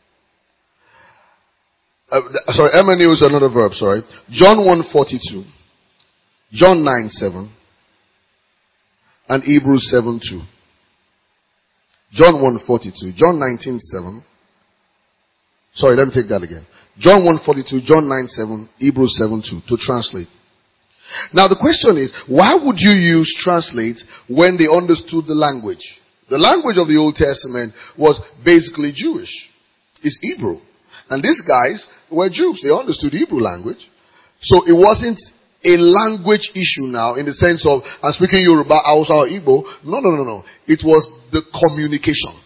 hermeneuo is another verb, John 1:42, John 9:7, and Hebrews 7:2. John 1:42, John 19:7. Let me take that again. John 1:42, John 9:7, Hebrews 7:2 to translate. Now the question is, why would you use translate when they understood the language? The language of the Old Testament was basically Jewish. It's Hebrew. And these guys were Jews. They understood Hebrew language. So it wasn't a language issue now in the sense of, I'm speaking Yoruba, Hausa, or Igbo. No. It was the communication.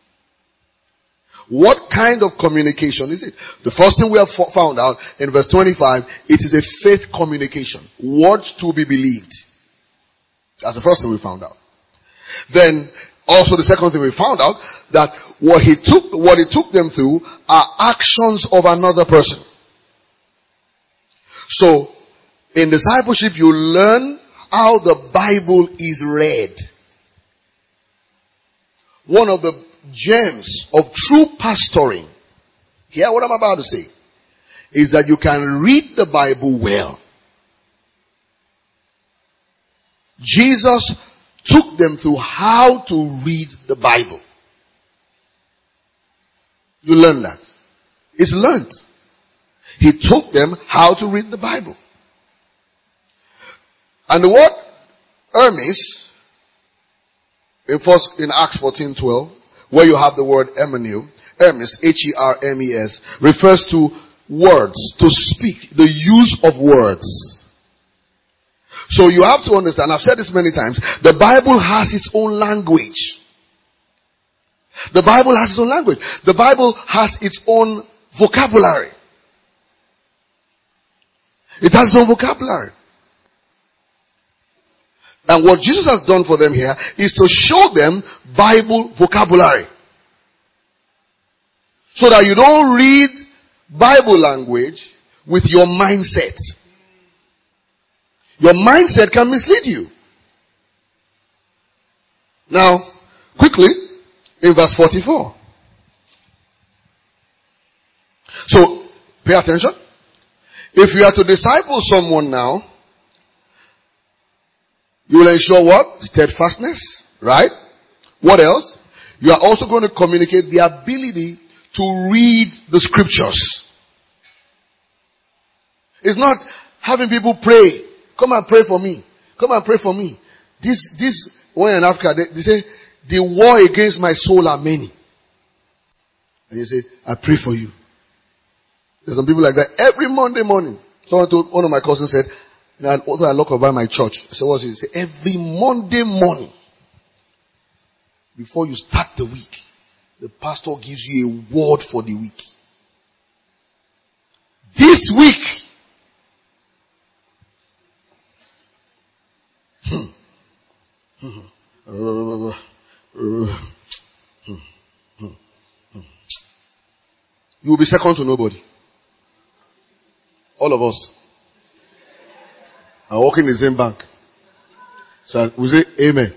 What kind of communication is it? The first thing we have found out in verse 25, it is a faith communication. Words to be believed. That's the first thing we found out. Then, also the second thing we found out, that what he took them through are actions of another person. So, in discipleship, you learn how the Bible is read. One of the gems of true pastoring, hear what I'm about to say, is that you can read the Bible well. Jesus took them through how to read the Bible. You learn that. It's learned. He took them how to read the Bible. And the word Hermes, in Acts 14:12, where you have the word hermeneuo, Hermes, Hermes, refers to words, to speak, the use of words. So you have to understand, I've said this many times, the Bible has its own language. The Bible has its own language. The Bible has its own vocabulary. It has its own vocabulary. And what Jesus has done for them here is to show them Bible vocabulary. So that you don't read Bible language with your mindset. Your mindset can mislead you. Now, quickly, in verse 44. So, pay attention. If you are to disciple someone now, you will ensure what? Steadfastness. Right? What else? You are also going to communicate the ability to read the scriptures. It's not having people pray. Come and pray for me. Come and pray for me. This one in Africa, they say, the war against my soul are many. And you say, I pray for you. There's some people like that. Every Monday morning, one of my cousins said, and also I look about my church. I said, what's it? He said, every Monday morning, before you start the week, the pastor gives you a word for the week. This week, you will be second to nobody. All of us are working in the same bank. So we say amen.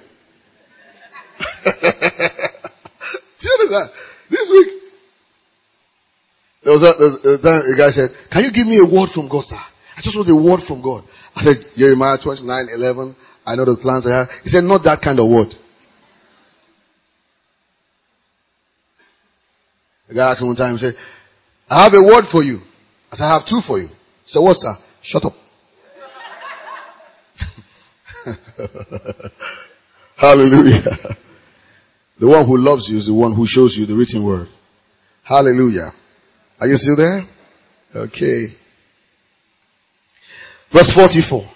Do you understand? This week, there was a guy said, can you give me a word from God, sir? I just want a word from God. I said, Jeremiah 29:11. I know the plans I have. He said, not that kind of word. The guy asked me one time, he said, I have a word for you. I said, I have two for you. He said, what, sir? Shut up. Hallelujah. The one who loves you is the one who shows you the written word. Hallelujah. Are you still there? Okay. Verse 44.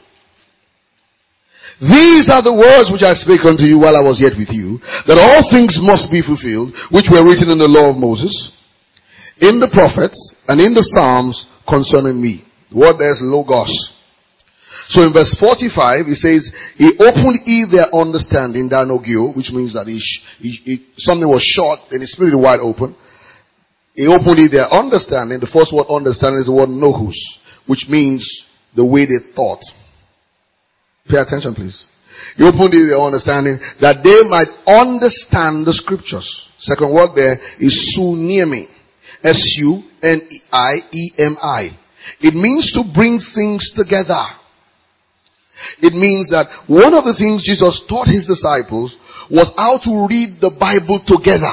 These are the words which I spake unto you while I was yet with you, that all things must be fulfilled, which were written in the law of Moses, in the prophets, and in the Psalms concerning me. The word there is logos. So in verse 45, it says, He opened their understanding, danogio, which means that something was shut, and He split it wide open. He opened their understanding. The first word understanding is the word nohus, which means the way they thought. Pay attention, please. He opened their understanding that they might understand the scriptures. Second word there is sunemi. S-U-N-I-E-M-I. It means to bring things together. It means that one of the things Jesus taught His disciples was how to read the Bible together.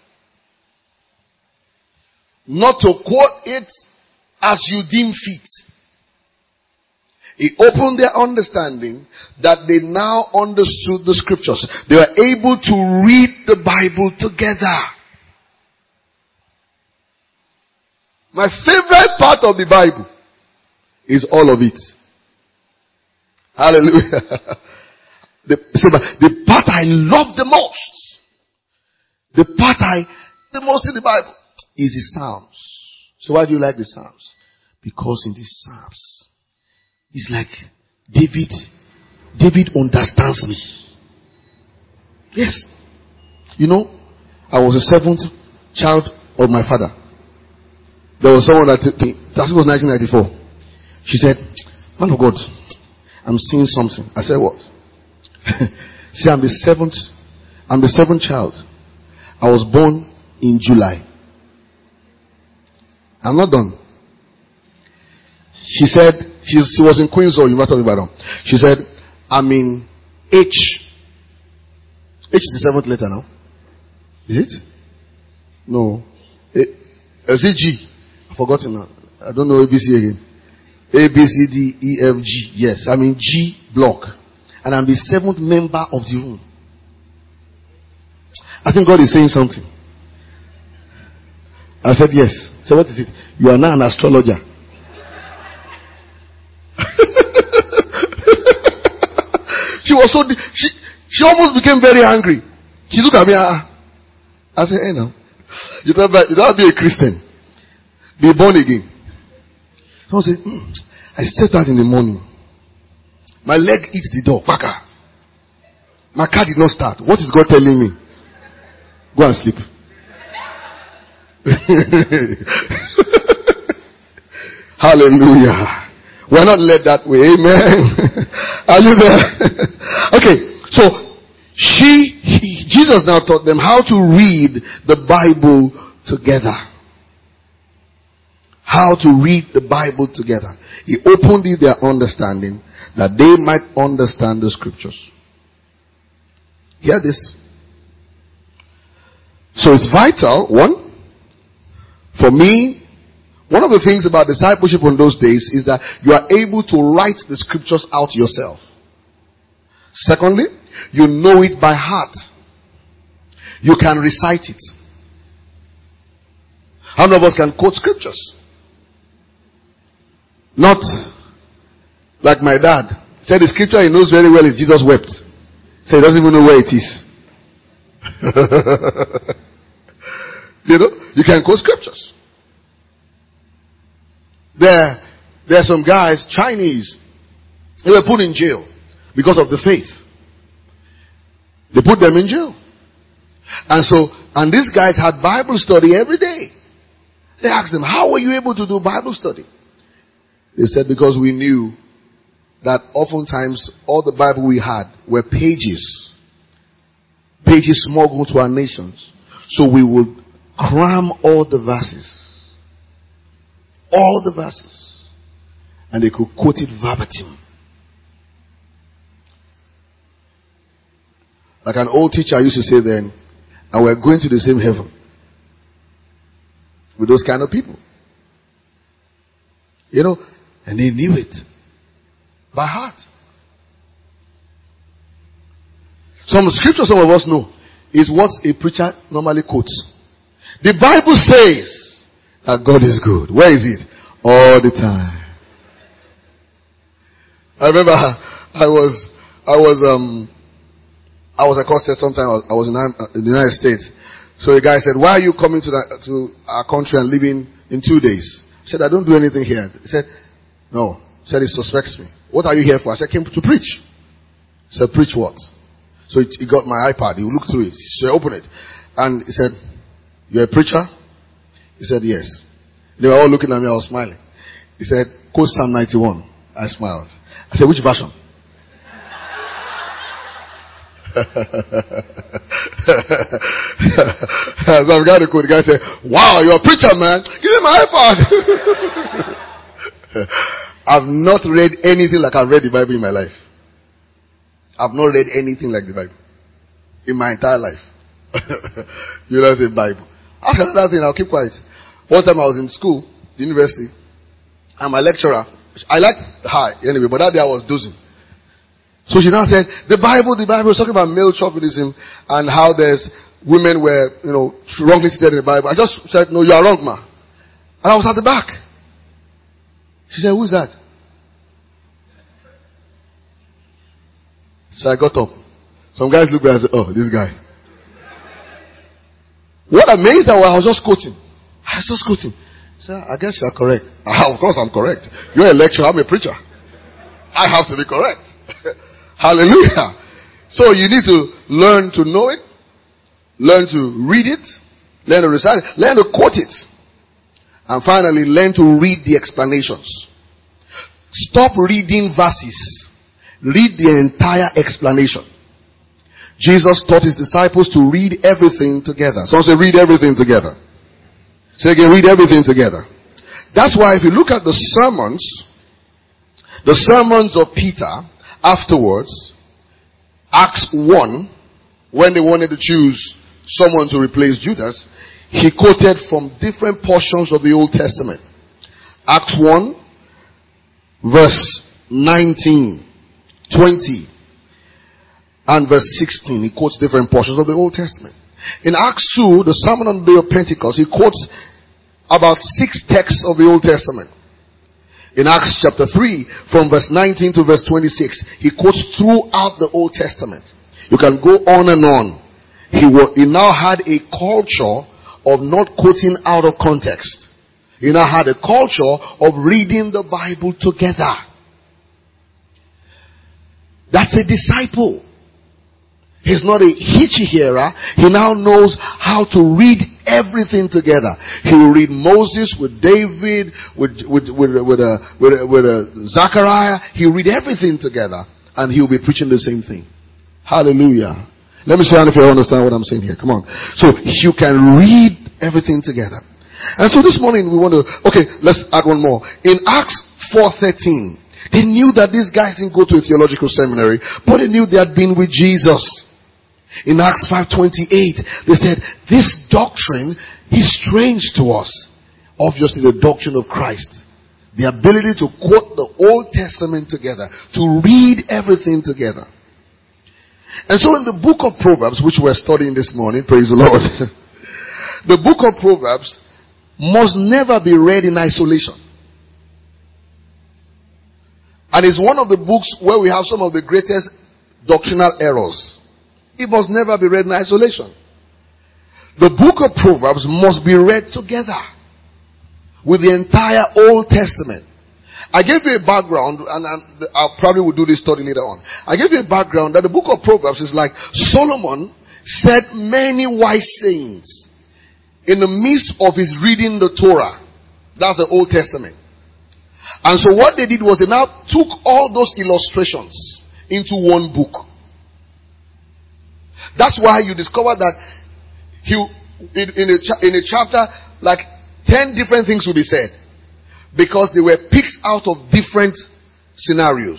Not to quote it as you deem fit. He opened their understanding that they now understood the scriptures. They were able to read the Bible together. My favorite part of the Bible is all of it. Hallelujah. The part I love the most, the most in the Bible is the Psalms. So why do you like the Psalms? Because in these Psalms, it's like David understands me. Yes. You know, I was the seventh child of my father. There was someone that was 1994. She said, "Man of God, I'm seeing something." I said, "What?" See, I'm the seventh child. I was born in July. I'm not done. She said, she was in Queens Hall, University of Ibadan. She said, I'm in H. H is the seventh letter now. Is it? No. Is it G? I've forgotten now. I don't know ABC again. A, B, C, D, E, F, G. Yes, I'm in G block. And I'm the seventh member of the room. I think God is saying something. I said, yes. So what is it? You are now an astrologer. She was so, she almost became very angry. She looked at me. I said, hey now, you don't have to be a Christian. Be born again. I said, I stepped out in the morning. My leg hit the door. Baka. My car did not start. What is God telling me? Go and sleep. Hallelujah. We're not led that way. Amen. Are you there? Okay. So, Jesus now taught them how to read the Bible together. How to read the Bible together. He opened their understanding that they might understand the scriptures. Hear this. So it's vital, one, for me, one of the things about discipleship in those days is that you are able to write the scriptures out yourself. Secondly, you know it by heart. You can recite it. How many of us can quote scriptures? Not like my dad said the scripture he knows very well is Jesus wept. So he doesn't even know where it is. You know, you can quote scriptures. There are some guys, Chinese, they were put in jail because of the faith. They put them in jail. And these guys had Bible study every day. They asked them, how were you able to do Bible study? They said, because we knew that oftentimes all the Bible we had were pages smuggled to our nations. So we would cram all the verses. All the verses. And they could quote it verbatim. Like an old teacher used to say then, and we're going to the same heaven with those kind of people. You know, and they knew it by heart. Some scripture some of us know is what a preacher normally quotes. The Bible says that God is good. Where is it? All the time. I remember I was accosted sometime. I was in the United States. So a guy said, why are you coming to our country and living in 2 days? I said, I don't do anything here. He said, no. He said, he suspects me. what are you here for? I said, I came to preach. He said, preach what? So he got my iPad. He looked through it. He said, open it. And he said, you're a preacher? He said, yes. They were all looking at me. I was smiling. He said, quote Psalm 91. I smiled. I said, which version? So I got the quote. The guy said, wow, you're a preacher, man. Give me my iPad. I've not read anything like I've read the Bible in my life. I've not read anything like the Bible in my entire life. You don't say Bible. Ask another thing, I'll keep quiet. One time I was in school, the university, and my lecturer, I liked her anyway, but that day I was dozing. So she now said, the Bible was talking about male chauvinism and how there's women were, wrongly stated in the Bible. I just said, no, you are wrong, ma. And I was at the back. She said, who is that? So I got up. Some guys looked at me and said, oh, this guy. What amazed her was I was just quoting. So I guess you are correct. Of course I'm correct. You're a lecturer, I'm a preacher. I have to be correct. Hallelujah. So you need to learn to know it, learn to read it, learn to recite it, learn to quote it, and finally learn to read the explanations. Stop reading verses. Read the entire explanation. Jesus taught his disciples to read everything together. Someone say, read everything together. Say again, read everything together. That's why if you look at the sermons of Peter afterwards, Acts 1, when they wanted to choose someone to replace Judas, he quoted from different portions of the Old Testament. Acts 1, verse 19, 20, and verse 16. He quotes different portions of the Old Testament. In Acts 2, the Sermon on the Day of Pentecost, he quotes about 6 texts of the Old Testament. In Acts chapter 3, from verse 19 to verse 26, he quotes throughout the Old Testament. You can go on and on. He now had a culture of not quoting out of context. He now had a culture of reading the Bible together. That's a disciple. He's not a hitchy hearer. He now knows how to read everything together. He will read Moses with David, with Zechariah. He'll read everything together, and he'll be preaching the same thing. Hallelujah. Let me see if you understand what I'm saying here. Come on. So you can read everything together. And so this morning we want to, let's add one more. In Acts 4:13, they knew that these guys didn't go to a theological seminary, but they knew they had been with Jesus. In Acts 5:28, they said, this doctrine is strange to us. Obviously the doctrine of Christ. The ability to quote the Old Testament together. To read everything together. And so in the book of Proverbs, which we're studying this morning, praise the Lord. The book of Proverbs must never be read in isolation. And it's one of the books where we have some of the greatest doctrinal errors. It must never be read in isolation. The book of Proverbs must be read together with the entire Old Testament. I gave you a background, and I probably will do this study later on. I gave you a background that the book of Proverbs is like Solomon said many wise sayings in the midst of his reading the Torah. That's the Old Testament. And so what they did was they now took all those illustrations into one book. That's why you discover that in a chapter, like 10 different things will be said. Because they were picked out of different scenarios.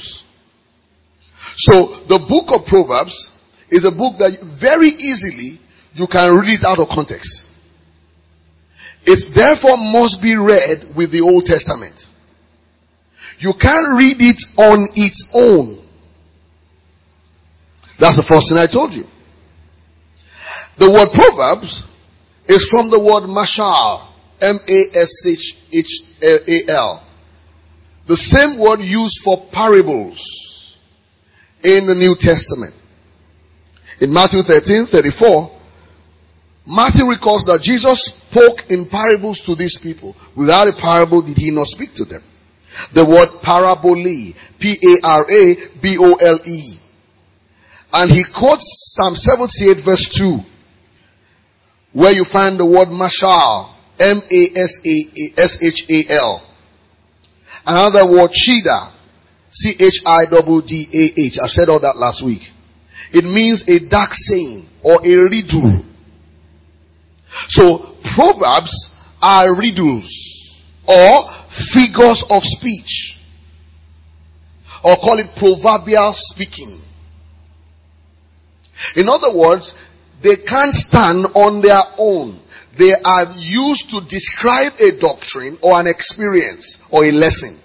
So the book of Proverbs is a book that very easily you can read it out of context. It therefore must be read with the Old Testament. You can't read it on its own. That's the first thing I told you. The word Proverbs is from the word mashal. M-A-S-H-H-A-L. The same word used for parables in the New Testament. In Matthew 13:34, Matthew records that Jesus spoke in parables to these people. Without a parable did he not speak to them. The word parabole, P-A-R-A-B-O-L-E. And he quotes Psalm 78 verse 2, where you find the word mashal, M-A-S-H-A-L. Another word, chida, C-H-I-D-D-A-H. I said all that last week. It means a dark saying or a riddle. So, proverbs are riddles or figures of speech, or call it proverbial speaking. In other words, they can't stand on their own. They are used to describe a doctrine or an experience or a lesson.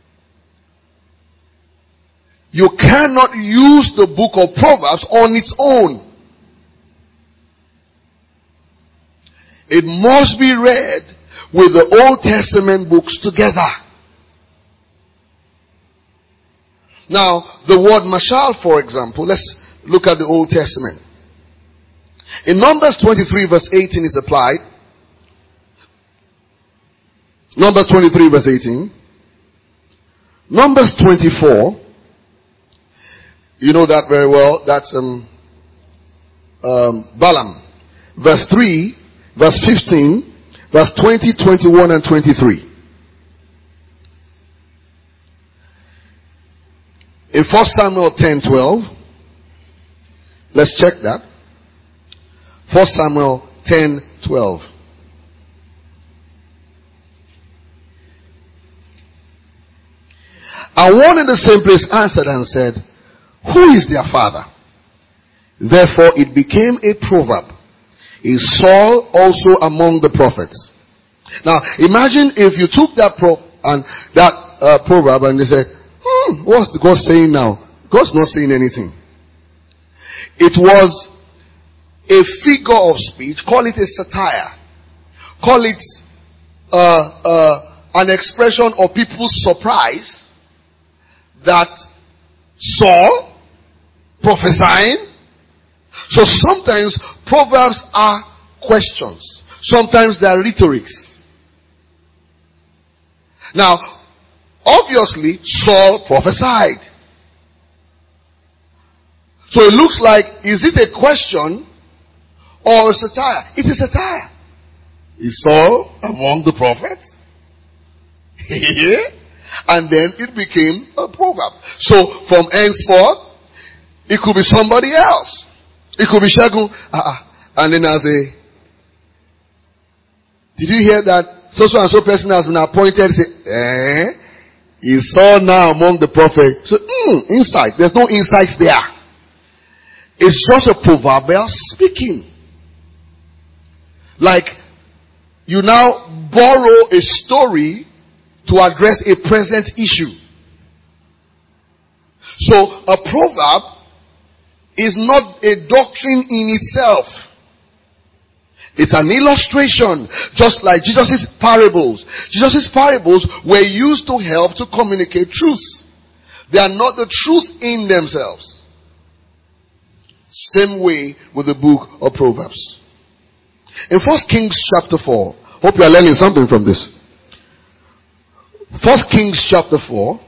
You cannot use the book of Proverbs on its own. It must be read with the Old Testament books together. Now, the word mashal, for example, let's look at the Old Testament. In Numbers 23 verse 18 is applied. Numbers 23 verse 18. Numbers 24. You know that very well. That's Balaam. Verse 3, verse 15, verse 20, 21, and 23. In 1 Samuel 10:12, let's check that. 1 Samuel 10:12. And one in the same place answered and said, who is their father? Therefore it became a proverb. Is Saul also among the prophets? Now imagine if you took that proverb and they said, what's God saying now? God's not saying anything. It was a figure of speech. Call it a satire. Call it an expression of people's surprise that Saul prophesying. So sometimes proverbs are questions. Sometimes they are rhetorics. Now, obviously, Saul prophesied. So it looks like, is it a question or a satire? It is satire. Is Saul among the prophets? And then it became a proverb. So from henceforth, it could be somebody else. It could be Shagun. And then I say, did you hear that so and so person has been appointed? Say, is Saul now among the prophets? So, insight. There's no insight there. It's just a proverbial speaking. Like, you now borrow a story to address a present issue. So, a proverb is not a doctrine in itself. It's an illustration, just like Jesus' parables. Jesus' parables were used to help to communicate truth. They are not the truth in themselves. Same way with the book of Proverbs. In 1 Kings chapter 4, hope you are learning something from this. 1 Kings chapter 4.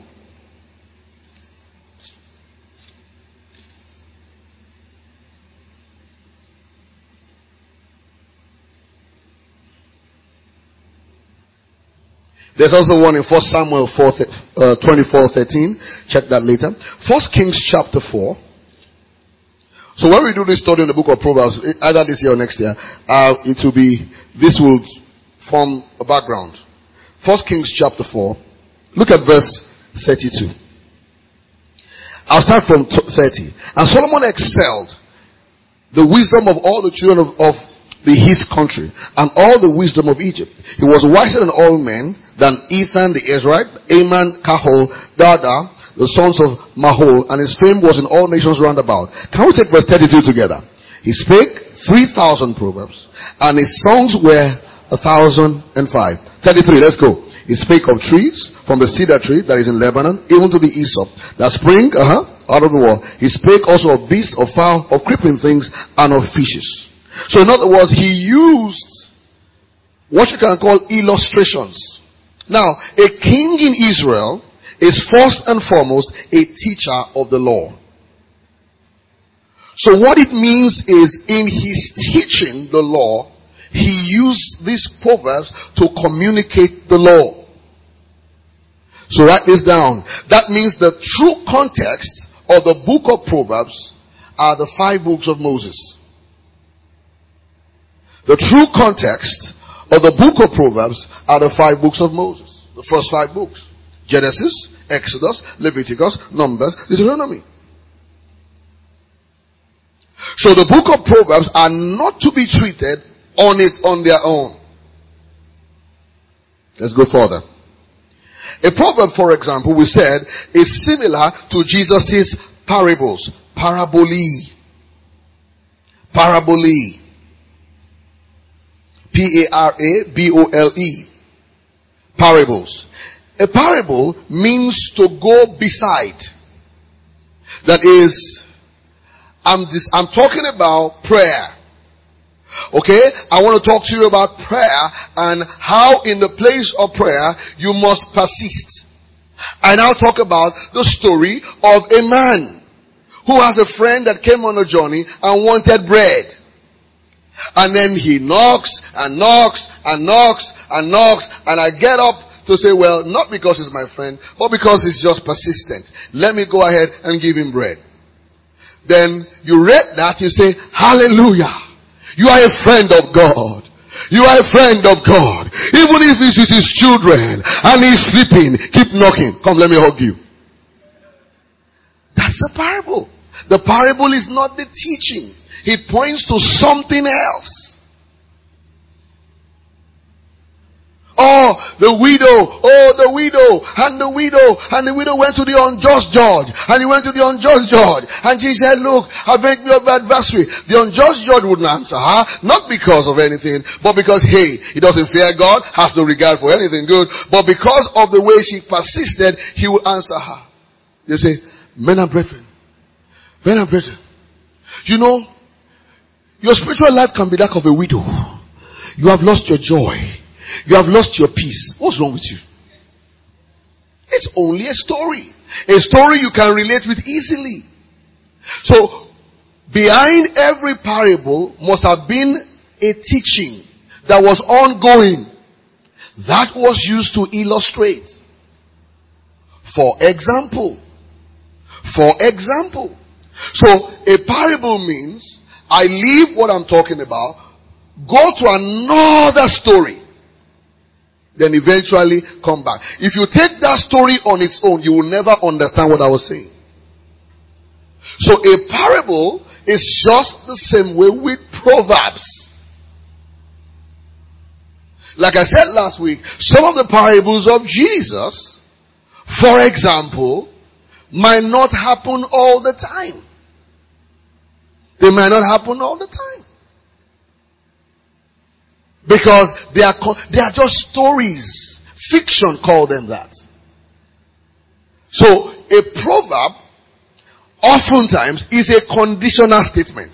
There's also one in 1 Samuel 24:13. Check that later. 1 Kings chapter 4. So when we do this study in the book of Proverbs, either this year or next year, this will form a background. 1 Kings chapter 4. Look at verse 32. I'll start from 30. And Solomon excelled the wisdom of all the children of his country, and all the wisdom of Egypt. He was wiser than all men, than Ethan the Ezrahite, Aman, Kahol, Dada, the sons of Mahol, and his fame was in all nations round about. Can we take verse 32 together? He spake 3,000 proverbs, and his songs were 1,005. 33, let's go. He spake of trees, from the cedar tree that is in Lebanon, even to the Aesop, that spring, out of the wall. He spake also of beasts, of fowl, of creeping things, and of fishes. So in other words, he used what you can call illustrations. Now, a king in Israel is first and foremost a teacher of the law. So what it means is, in his teaching the law, he used these proverbs to communicate the law. So write this down. That means the true context of the book of Proverbs are the 5 books of Moses. The true context of the book of Proverbs are the 5 books of Moses. The first 5 books. Genesis, Exodus, Leviticus, Numbers, Deuteronomy. So the book of Proverbs are not to be treated on their own. Let's go further. A proverb, for example, we said, is similar to Jesus' parables. Parabole. Parabole. Parabole. Parables. A parable means to go beside. That is, I'm talking about prayer. Okay? I want to talk to you about prayer and how in the place of prayer you must persist. I now talk about the story of a man who has a friend that came on a journey and wanted bread. And then he knocks and knocks and knocks and knocks, and I get up to say, well, not because he's my friend, but because he's just persistent. Let me go ahead and give him bread. Then you read that, you say, hallelujah. You are a friend of God. You are a friend of God. Even if it's with his children and he's sleeping, keep knocking. Come, let me hug you. That's a parable. The parable is not the teaching. It points to something else. Oh, the widow, and the widow went to the unjust judge, and he went to the unjust judge, and she said, look, I beg your adversary. The unjust judge wouldn't answer her, not because of anything, but because, hey, he doesn't fear God, has no regard for anything good, but because of the way she persisted, he would answer her. They say, men and brethren, you know, your spiritual life can be that of a widow. You have lost your joy. You have lost your peace. What's wrong with you? It's only a story. A story you can relate with easily. So, behind every parable must have been a teaching that was ongoing. That was used to illustrate. For example. So, a parable means, I leave what I'm talking about, go to another story. Then eventually come back. If you take that story on its own, you will never understand what I was saying. So a parable is just the same way with proverbs. Like I said last week, some of the parables of Jesus, for example, might not happen all the time. They might not happen all the time. Because they are just stories. Fiction call them that. So, a proverb oftentimes is a conditional statement.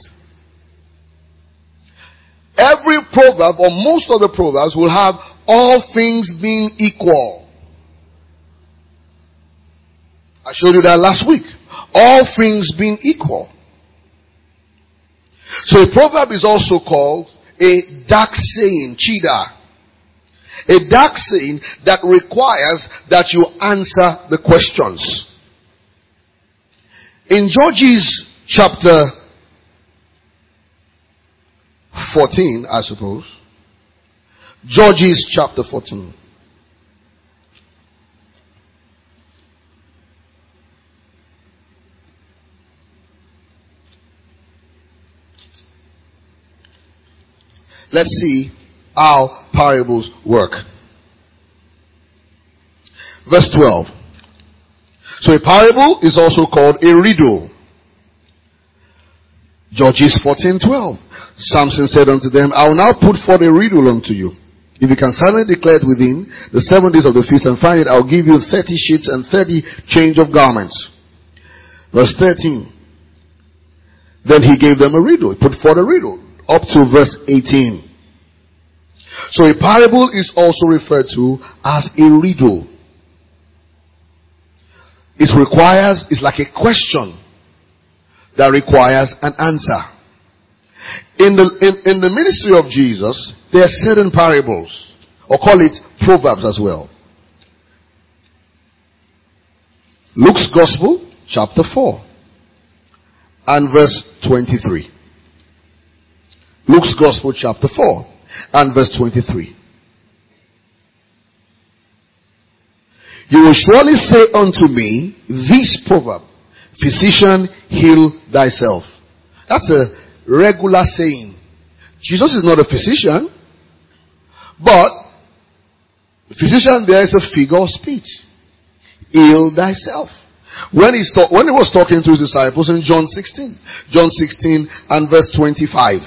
Every proverb, or most of the proverbs, will have all things being equal. I showed you that last week. All things being equal. So a proverb is also called a dark saying, chida. A dark saying that requires that you answer the questions. In Judges chapter 14, I suppose. Judges chapter 14. Let's see how parables work. Verse 12. So a parable is also called a riddle. Judges 14:12. Samson said unto them, I will now put forth a riddle unto you. If you can silently declare it within the 7 days of the feast and find it, I will give you 30 sheets and 30 change of garments. Verse 13. Then he gave them a riddle. He put forth a riddle. Up to verse 18. So a parable is also referred to as a riddle. It's like a question that requires an answer. In the ministry of Jesus, there are certain parables, or call it proverbs as well. Luke's Gospel, chapter 4, and verse 23. Luke's Gospel, chapter 4, and verse 23. You will surely say unto me, this proverb, physician, heal thyself. That's a regular saying. Jesus is not a physician, but physician there is a figure of speech. Heal thyself. When he was talking to his disciples in John 16 and verse 25,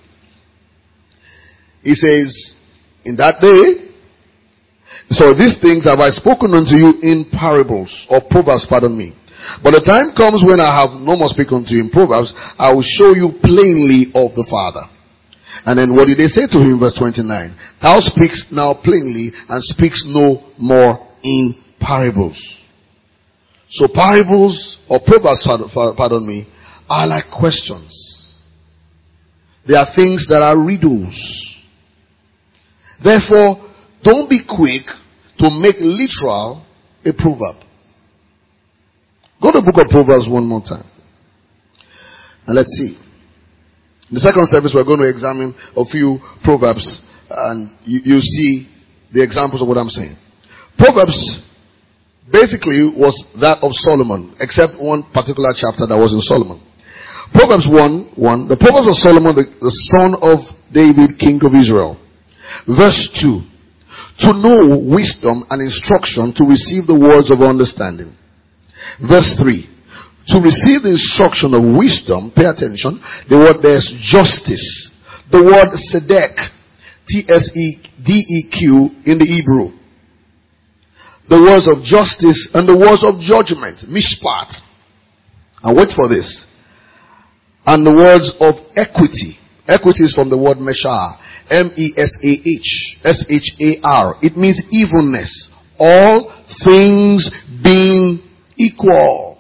he says, in that day, so these things have I spoken unto you in parables, or proverbs, pardon me. But the time comes when I have no more spoken to you in proverbs, I will show you plainly of the Father. And then what did they say to him in verse 29? Thou speaks now plainly, and speaks no more in parables. So parables, or proverbs, pardon me, are like questions. They are things that are riddles. Therefore, don't be quick to make literal a proverb. Go to the book of Proverbs one more time. And let's see. In the second service, we're going to examine a few proverbs, and you see the examples of what I'm saying. Proverbs basically was that of Solomon, except one particular chapter that was in Solomon. Proverbs 1:1, the Proverbs of Solomon, the son of David, king of Israel. Verse 2. To know wisdom and instruction, to receive the words of understanding. Verse 3. To receive the instruction of wisdom, pay attention, the word there is justice. The word tzedek, T-S-E-D-E-Q in the Hebrew. The words of justice and the words of judgment, mishpat. And wait for this. And the words of equity. Equity is from the word meshah. M-E-S-A-H. S-H-A-R. It means evenness. All things being equal.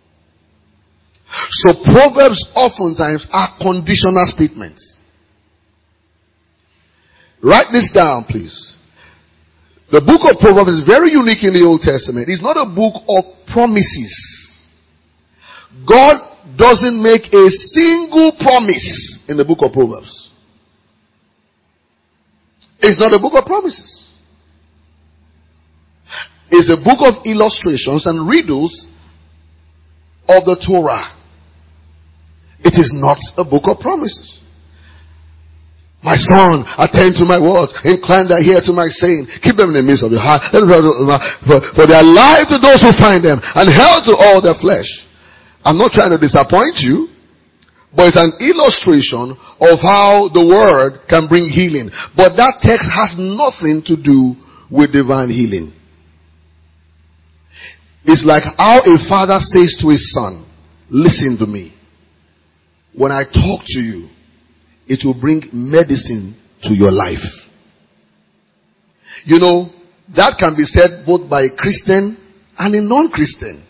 So proverbs oftentimes are conditional statements. Write this down, please. The book of Proverbs is very unique in the Old Testament. It's not a book of promises. God doesn't make a single promise in the book of Proverbs. It's not a book of promises. It's a book of illustrations and riddles of the Torah. It is not a book of promises. My son, attend to my words, incline thy ear to my saying, keep them in the midst of your heart, for they are life to those who find them, and health to all their flesh. I'm not trying to disappoint you, but it's an illustration of how the word can bring healing. But that text has nothing to do with divine healing. It's like how a father says to his son, listen to me. When I talk to you, it will bring medicine to your life. You know, that can be said both by a Christian and a non-Christian.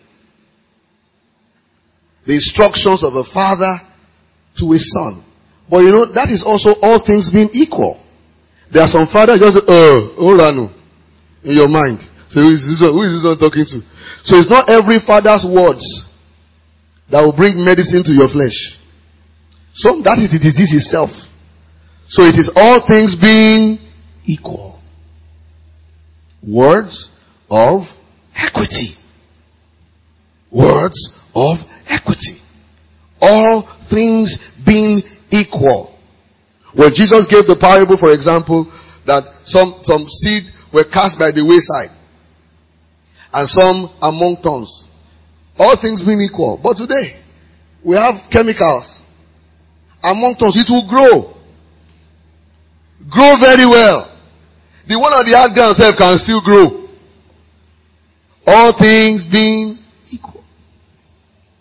The instructions of a father to a son. But you know, that is also all things being equal. There are some fathers just, in your mind. So who is this one talking to? So it's not every father's words that will bring medicine to your flesh. So that is the disease itself. So it is all things being equal. Words of equity. Words of equity. All things being equal. When Jesus gave the parable, for example, that some seed were cast by the wayside and some among thorns. All things being equal. But today, we have chemicals. Among thorns, it will grow. Grow very well. The one on the hard ground self can still grow. All things being equal.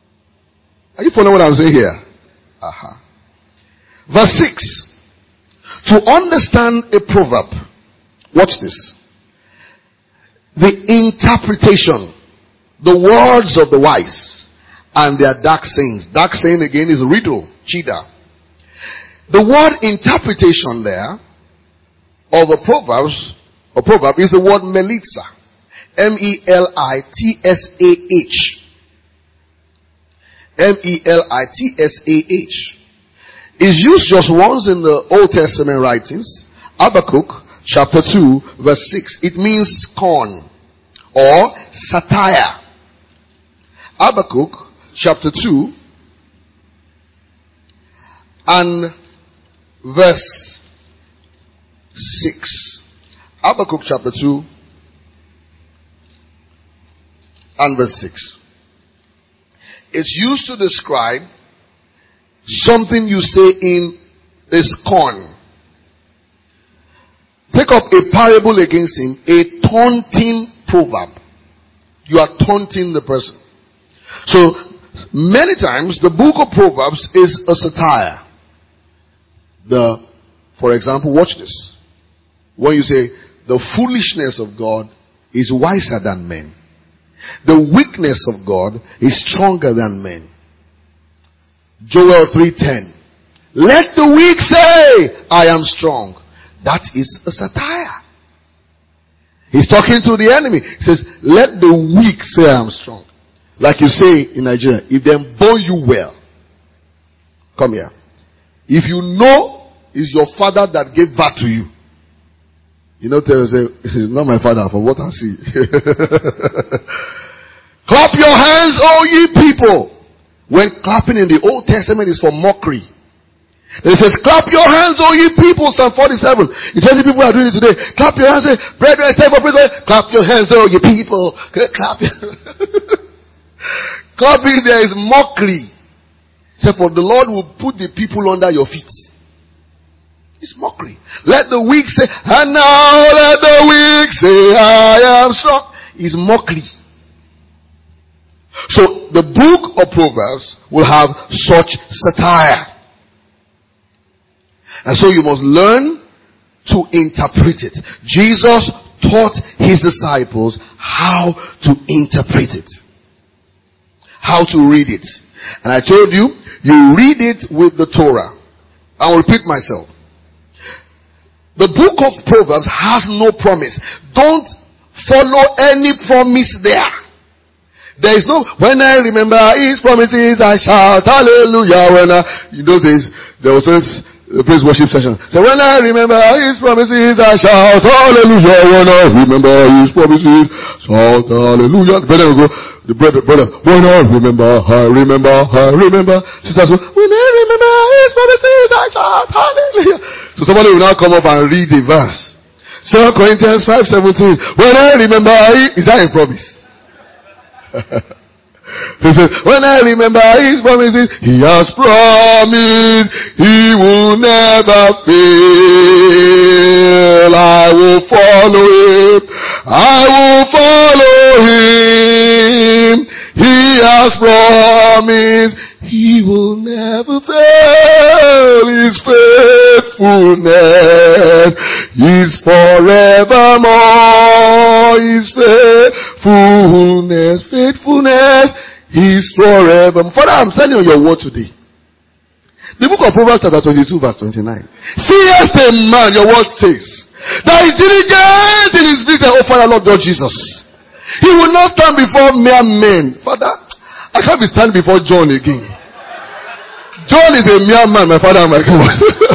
Are you following what I'm saying here? Verse 6. To understand a proverb, watch this. The interpretation, the words of the wise, and their dark sayings. Dark saying again is riddle, cheetah. The word interpretation there of a proverb is the word melitza. M-E-L-I-T-S-A-H. M-E-L-I-T-S-A-H. Is used just once in the Old Testament writings. Habakkuk chapter 2 verse 6. It means scorn or satire. Habakkuk chapter 2 and verse 6. Habakkuk chapter 2 and verse 6. It's used to describe something you say in a scorn. Take up a parable against him, a taunting proverb. You are taunting the person. So, many times the book of Proverbs is a satire. For example, watch this. When you say, the foolishness of God is wiser than men. The weakness of God is stronger than men. Joel 3:10. Let the weak say, I am strong. That is a satire. He's talking to the enemy. He says, let the weak say I am strong. Like you say in Nigeria, if they born you well. Come here. If you know it's your father that gave birth to you. You know, tell you say, it's not my father, for what I see. Clap your hands, all ye people. When clapping in the Old Testament is for mockery. It says, clap your hands, all ye people, Psalm 47. You tell the people who are doing it today, clap your hands, say, brethren, say for brethren, clap your hands, all ye people. Clap your clapping there is mockery. Say, for the Lord will put the people under your feet. It's mockery. Let the weak say, and now let the weak say, I am strong. It's mockery. So the book of Proverbs will have such satire. And so you must learn to interpret it. Jesus taught his disciples how to interpret it. How to read it. And I told you, you read it with the Torah. I will repeat myself. The book of Proverbs has no promise. Don't follow any promise there. There is no, when I remember his promises, I shout hallelujah. In those days, there was this praise worship session. So when I remember his promises, I shout hallelujah. When I remember his promises, shout hallelujah. The brother, when I remember. Sisters, when I remember his promises, I shout hallelujah. So somebody will now come up and read the verse. 2 Corinthians 5:17. When I remember, is that a promise? He said, when I remember his promises, he has promised he will never fail. I will follow him. I will follow him. He has promised he will never fail. His faithfulness is forevermore. His faithfulness is forever. Father, I'm sending you your word today. The book of Proverbs chapter 22 verse 29. Seest a man, your word says, that is diligent in his business. Oh Father, Lord God Jesus. He will not stand before mere men. Father, I can't be standing before John again. John is a mere man, my father and my God.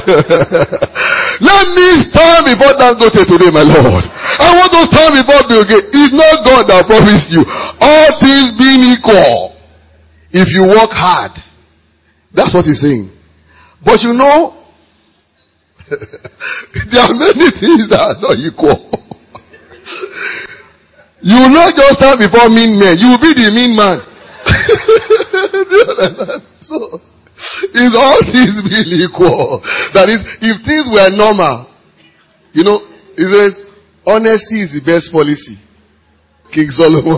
Let me stand before Dangote today, my Lord. I want to stand before Bill Gates. It's not God that promised you. All things being equal. If you work hard. That's what he's saying. But you know, there are many things that are not equal. You will not just stand before mean men. You will be the mean man. So, is all things being equal? That is, if things were normal, you know, it says, honesty is the best policy. King Solomon.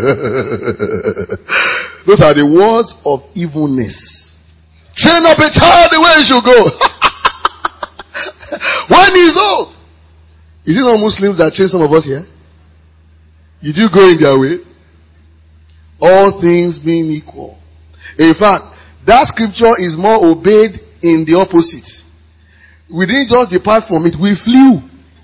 Those are the words of evilness. Train up a child the way he should go. When he's old. Is it not Muslims that train some of us here? Did you go in their way? All things being equal. In fact, that scripture is more obeyed in the opposite. We didn't just depart from it, we flew.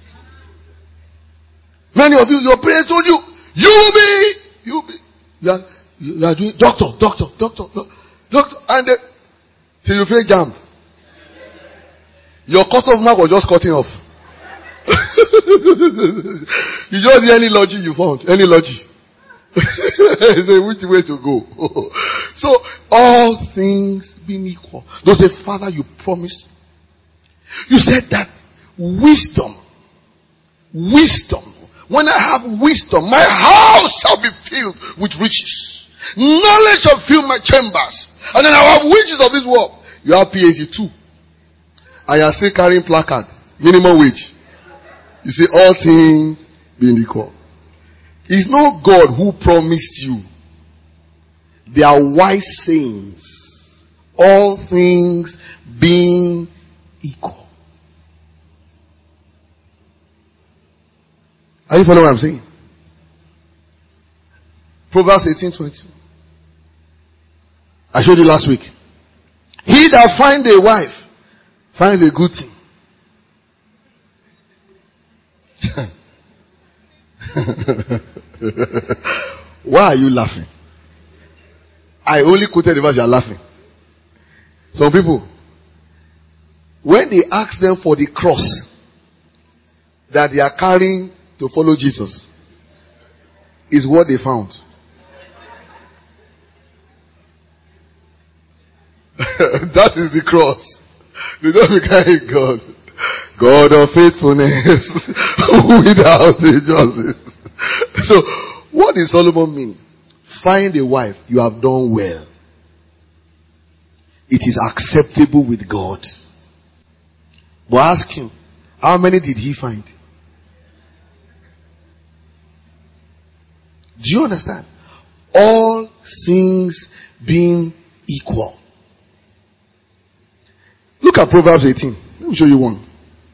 Many of you, your parents told you, you are doing doctor, and till you feel jam. Your cutoff mark was just cutting off. You just see any logic you found, any logic. Say which way to go. So all things being equal. Those say, Father, you promised. You said that wisdom. When I have wisdom, my house shall be filled with riches. Knowledge shall fill my chambers. And then I will have riches of this world. You have PhD too. And you are still carrying placard. Minimum wage. You see, all things being equal. It's not God who promised you. They are wise sayings. All things being equal. Are you following what I'm saying? Proverbs 18:22. I showed you last week. He that finds a wife finds a good thing. Why are you laughing? I only quoted the verse, you are laughing. Some people, when they ask them for the cross that they are carrying to follow Jesus, is what they found. That is the cross. They don't be carrying God. God of faithfulness without injustice. So, what does Solomon mean? Find a wife, you have done well. It is acceptable with God. But ask him, how many did he find? Do you understand? All things being equal. Look at Proverbs 18. Let me show you one.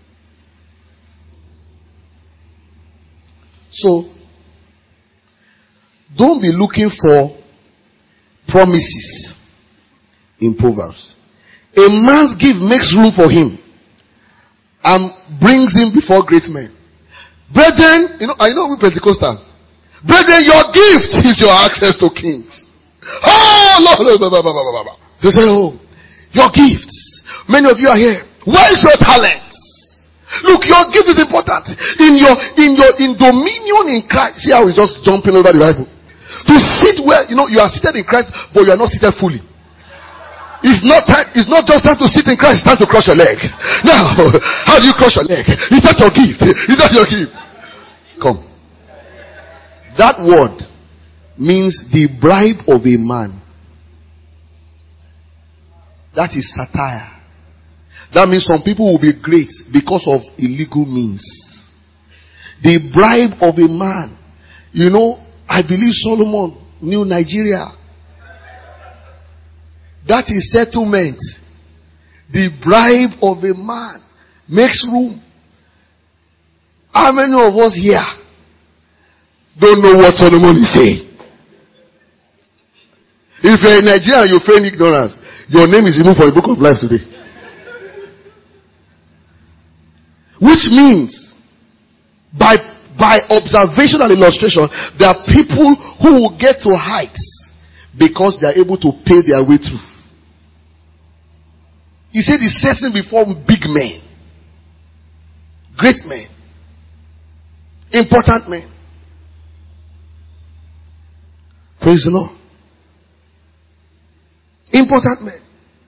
So, don't be looking for promises in Proverbs. A man's gift makes room for him and brings him before great men. Brethren, I know we Pentecostals. Brethren, your gift is your access to kings. Oh, Lord. They say, oh, your gifts. Many of you are here. Where is your talent? Look, your gift is important. In dominion in Christ. See how he's just jumping over the Bible. To sit where, you are seated in Christ, but you are not seated fully. It's not just time to sit in Christ, it's time to cross your leg. Now, how do you cross your leg? Is that your gift? Is that your gift? Come. That word means the bribe of a man. That is satire. That means some people will be great because of illegal means. The bribe of a man. I believe Solomon knew Nigeria. That is settlement. The bribe of a man makes room. How many of us here don't know what Solomon is saying? If you're in Nigeria and you feign ignorance, your name is removed from the book of life today. Which means, by observation and illustration, there are people who will get to heights because they are able to pay their way through. He said he's setting before big men, great men, important men. Praise the Lord. Important men.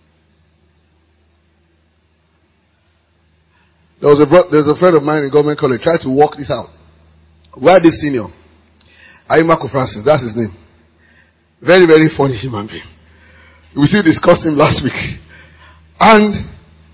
There's a friend of mine in government college tried to work this out. Where this senior, Ayimako Francis, that's his name. Very, very funny human being. We still discussed him last week. And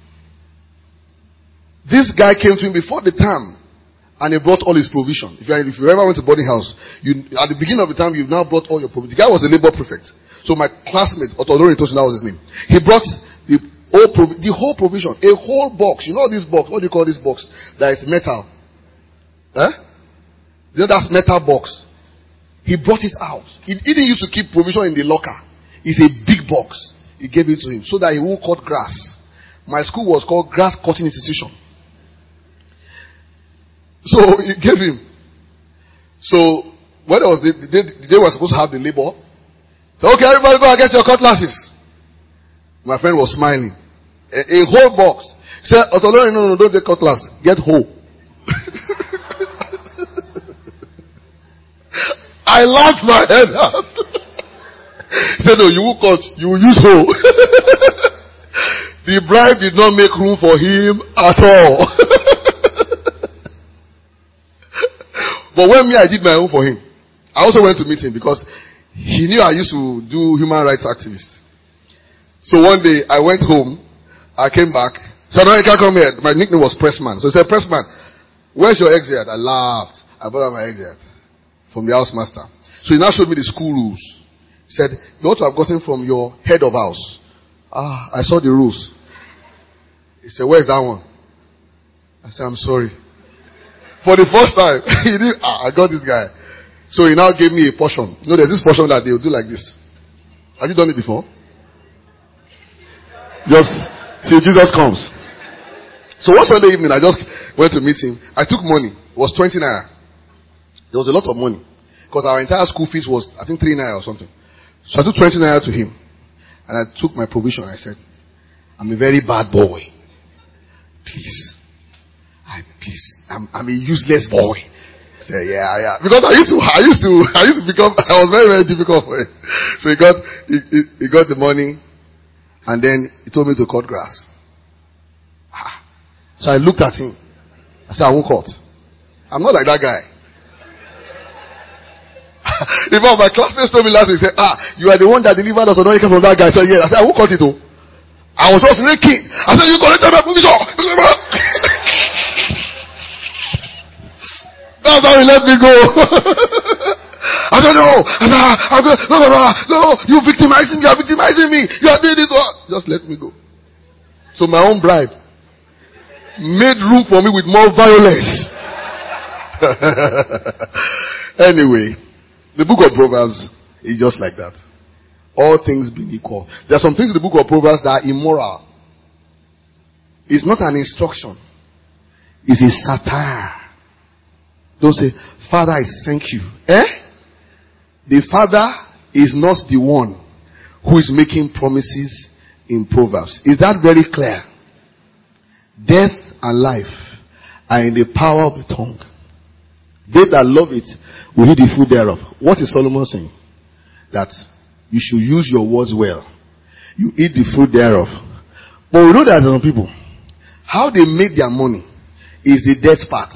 this guy came to him before the term and he brought all his provision. If you ever went to boarding house, at the beginning of the time, you've now brought all your provision. The guy was a labor prefect. So my classmate, Otodori Toshin, that was his name. He brought The whole provision. A whole box. You know this box? What do you call this box? That is metal. You know that's metal box. He brought it out. He didn't used to keep provision in the locker. It's a big box. He gave it to him so that he won't cut grass. My school was called Grass Cutting Institution. So he gave him. So when it was the day they were supposed to have the labor, okay, everybody go and get your cutlasses. My friend was smiling. A whole box. He said, no, don't get cutlass. Get hoe. I laughed my head out. He said, no, you will cut. You will use hoe. The bride did not make room for him at all. But when I did my own for him, I also went to meet him because he knew I used to do human rights activist. So one day I went home, I came back. So now you can't come here. My nickname was Pressman. So he said, Pressman, where's your exit? I laughed. I brought out my exit from the house master. So he now showed me the school rules. He said, you ought to have gotten from your head of house. I saw the rules. He said, where's that one? I said, I'm sorry. For the first time, he knew, I got this guy. So he now gave me a portion. You know, there's this portion that they will do like this. Have you done it before? Just till Jesus comes. So one Sunday evening, I just went to meet him. I took money. It was 20 naira. There was a lot of money. Because our entire school fees was, I think, 3 naira or something. So I took 20 naira to him. And I took my provision. I said, I'm a very bad boy. Please. I'm a useless boy. I said, yeah. Because I used to become, I was very, very difficult for him. So he got the money. And then he told me to cut grass. So I looked at him. I said, I won't cut. I'm not like that guy. In fact, my classmates told me last week, said, you are the one that delivered us anointing from that guy. I said, yes. I said, I won't cut it though. I was just raking. I said, you collected my provision. That's how he let me go. I said, no. I said, no, you're victimizing me. You are doing this. Just let me go. So my own bride made room for me with more violence. Anyway, the book of Proverbs is just like that. All things being equal. There are some things in the book of Proverbs that are immoral. It's not an instruction. It's a satire. Don't say, Father, I thank you. The Father is not the one who is making promises in Proverbs. Is that very clear? Death and life are in the power of the tongue. They that love it will eat the fruit thereof. What is Solomon saying? That you should use your words well. You eat the fruit thereof. But we know that there are some people, how they make their money is the death part.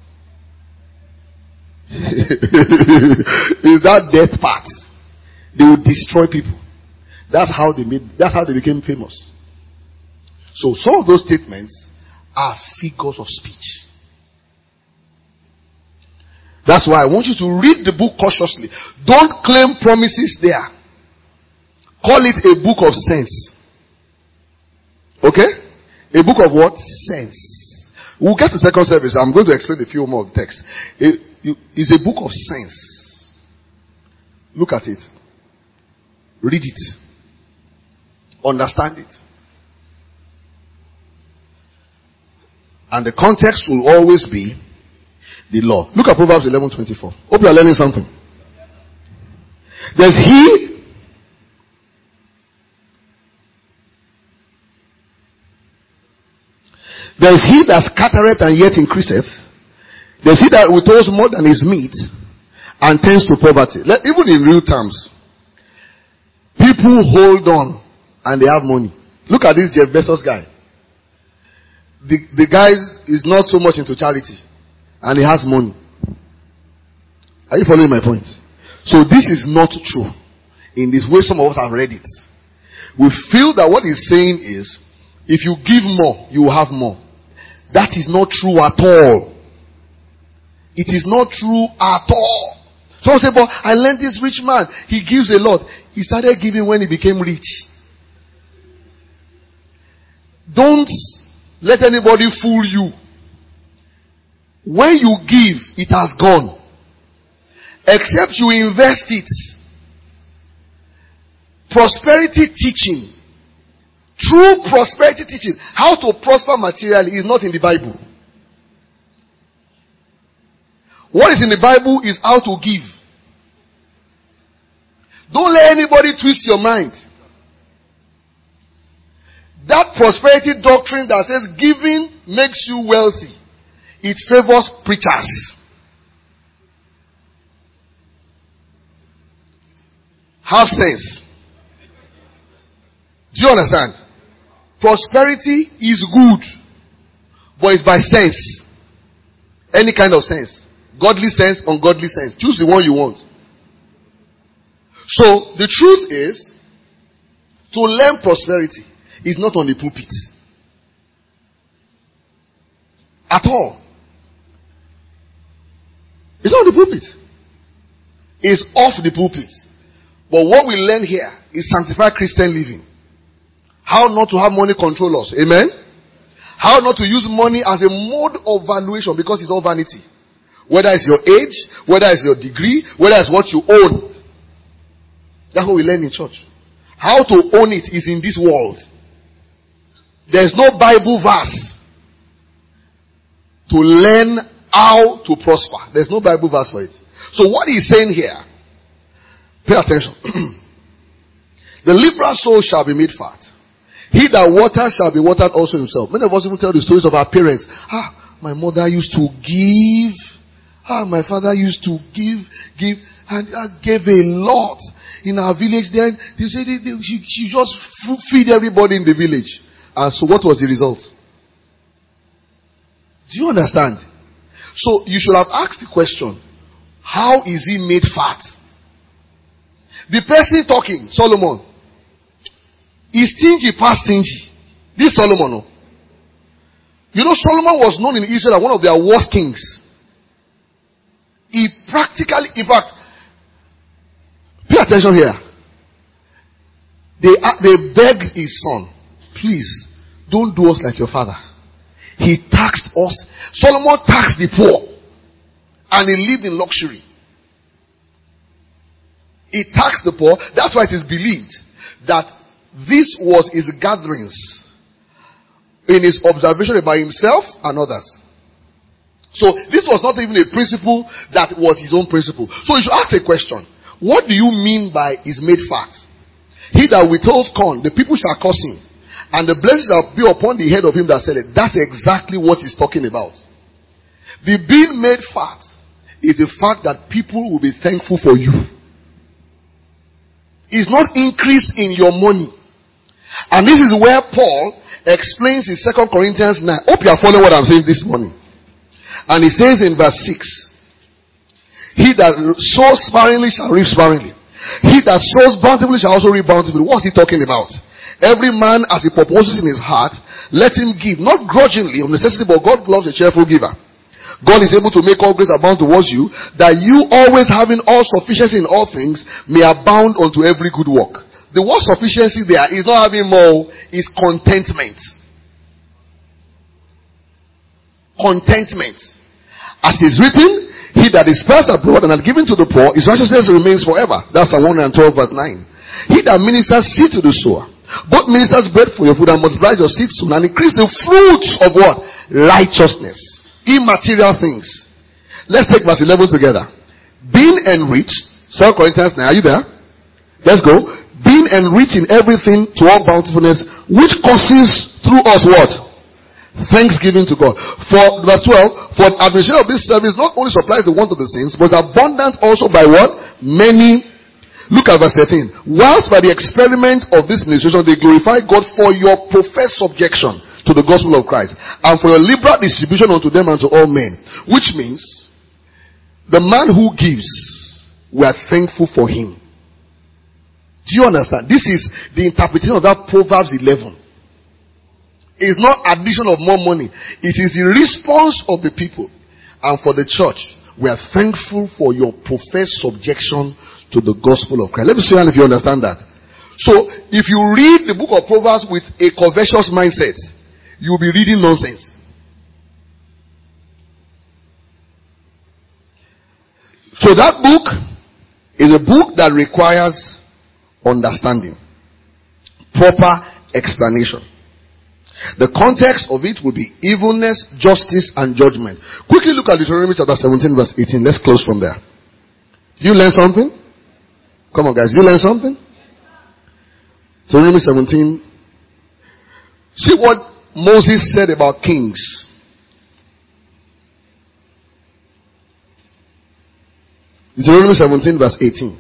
Is that death part? They will destroy people. That's how they became famous. So some of those statements are figures of speech. That's why I want you to read the book cautiously. Don't claim promises there. Call it a book of sense. Okay? A book of what? Sense. We'll get to second service. I'm going to explain a few more of the text. It's a book of sense. Look at it. Read it. Understand it. And the context will always be the law. Look at Proverbs 11:24. Hope you are learning something. There's he that scattereth and yet increaseth. There's he that withholds more than his meat and tends to poverty. Even in real terms, people hold on and they have money. Look at this Jeff Bezos guy. The guy is not so much into charity and he has money. Are you following my point? So this is not true. In this way, some of us have read it. We feel that what he's saying is, if you give more, you will have more. That is not true at all. It is not true at all. Someone say, but I learned this rich man. He gives a lot. He started giving when he became rich. Don't let anybody fool you. When you give, it has gone. Except you invest it. Prosperity teaching, true prosperity teaching, how to prosper materially, is not in the Bible. What is in the Bible is how to give. Don't let anybody twist your mind. That prosperity doctrine that says giving makes you wealthy, it favors preachers. Have sense. Do you understand? Prosperity is good, but it's by sense. Any kind of sense. Godly sense, ungodly sense. Choose the one you want. So, the truth is, to learn prosperity is not on the pulpit. At all. It's not on the pulpit. It's off the pulpit. But what we learn here is sanctified Christian living. How not to have money control us. Amen? How not to use money as a mode of valuation, because it's all vanity. Whether it's your age, whether it's your degree, whether it's what you own. That's what we learn in church. How to own it is in this world. There's no Bible verse to learn how to prosper. There's no Bible verse for it. So what he's saying here, pay attention. The liberal soul shall be made fat. He that waters shall be watered also himself. Many of us even tell the stories of our parents. My mother used to give. My father used to give. And I gave a lot. In our village then, they said she just feed everybody in the village. And so what was the result? Do you understand? So you should have asked the question, how is he made fat? The person talking, Solomon, is stingy past stingy. This Solomon. You know, Solomon was known in Israel as one of their worst kings. He practically, in fact, pay attention here. They begged his son, please, don't do us like your father. He taxed us. Solomon taxed the poor. And he lived in luxury. He taxed the poor. That's why it is believed that this was his gatherings in his observation about himself and others. So this was not even a principle that was his own principle. So you should ask a question. What do you mean by is made fat? He that withholds corn, the people shall curse him, and the blessing shall be upon the head of him that selleth. That's exactly what he's talking about. The being made fat is the fact that people will be thankful for you. It's not increase in your money. And this is where Paul explains in 2 Corinthians 9. Hope you are following what I'm saying this morning. And he says in verse 6, he that sows sparingly shall reap sparingly. He that sows bountifully shall also reap bountifully. What's he talking about? Every man as he purposes in his heart, let him give, not grudgingly of necessity, but God loves a cheerful giver. God is able to make all grace abound towards you, that you always having all sufficiency in all things may abound unto every good work. The word sufficiency there is not having more, is contentment. Contentment. As it is written, he that is dispersed abroad and had given to the poor, his righteousness remains forever. That's Psalm 112 verse 9. He that ministers seed to the sower, both ministers bread for your food and multiplies your seed soon and increase the fruits of what? Righteousness. Immaterial things. Let's take verse 11 together. Being enriched, 2 Corinthians 9, are you there? Let's go. Being enriched in everything to all bountifulness, which causes through us what? Thanksgiving to God. For verse 12, for the administration of this service not only supplies the want of the saints, but is abundant also by what? Many. Look at verse 13. Whilst by the experiment of this administration they glorify God for your professed subjection to the gospel of Christ, and for your liberal distribution unto them and to all men. Which means, the man who gives, we are thankful for him. Do you understand? This is the interpretation of that Proverbs 11. It's not addition of more money. It is the response of the people. And for the church, we are thankful for your professed subjection to the gospel of Christ. Let me see if you understand that. So, if you read the book of Proverbs with a covetous mindset, you will be reading nonsense. So that book is a book that requires understanding, proper explanation. The context of it will be evilness, justice, and judgment. Quickly look at Deuteronomy chapter 17 verse 18. Let's close from there. You learn something? Come on guys, you learn something? Deuteronomy 17. See what Moses said about kings. Deuteronomy 17 verse 18.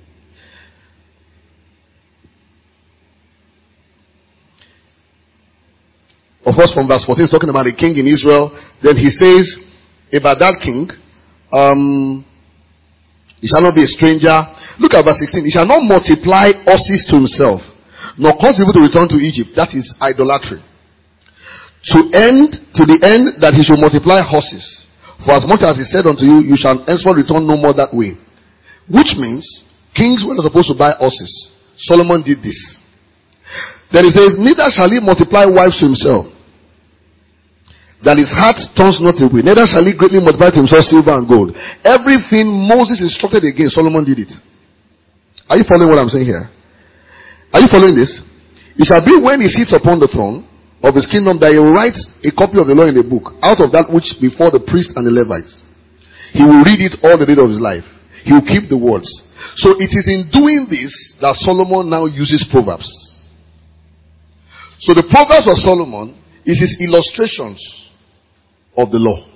Of course, from verse 14, he's talking about a king in Israel. Then he says about that king, he shall not be a stranger. Look at verse 16. He shall not multiply horses to himself, nor cause people to return to Egypt. That is idolatry. To the end that he should multiply horses. For as much as he said unto you, you shall henceforth return no more that way. Which means, kings were not supposed to buy horses. Solomon did this. Then he says, neither shall he multiply wives to himself, that his heart turns not away. Neither shall he greatly multiply to himself silver and gold. Everything Moses instructed against, Solomon did it. Are you following what I'm saying here? Are you following this? It shall be when he sits upon the throne of his kingdom that he will write a copy of the law in a book, out of that which before the priest and the Levites. He will read it all the days of his life. He will keep the words. So it is in doing this that Solomon now uses Proverbs. So the Proverbs of Solomon is his illustrations of the law.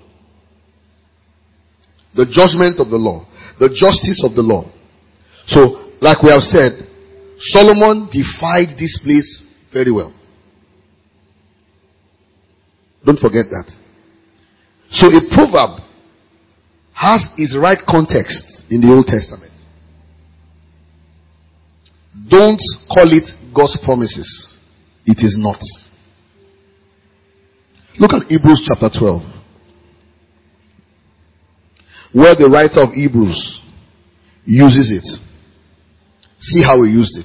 The judgment of the law. The justice of the law. So, like we have said, Solomon defined this place very well. Don't forget that. So a proverb has its right context in the Old Testament. Don't call it God's promises. It is not. Look at Hebrews chapter 12. Where the writer of Hebrews uses it. See how he used it.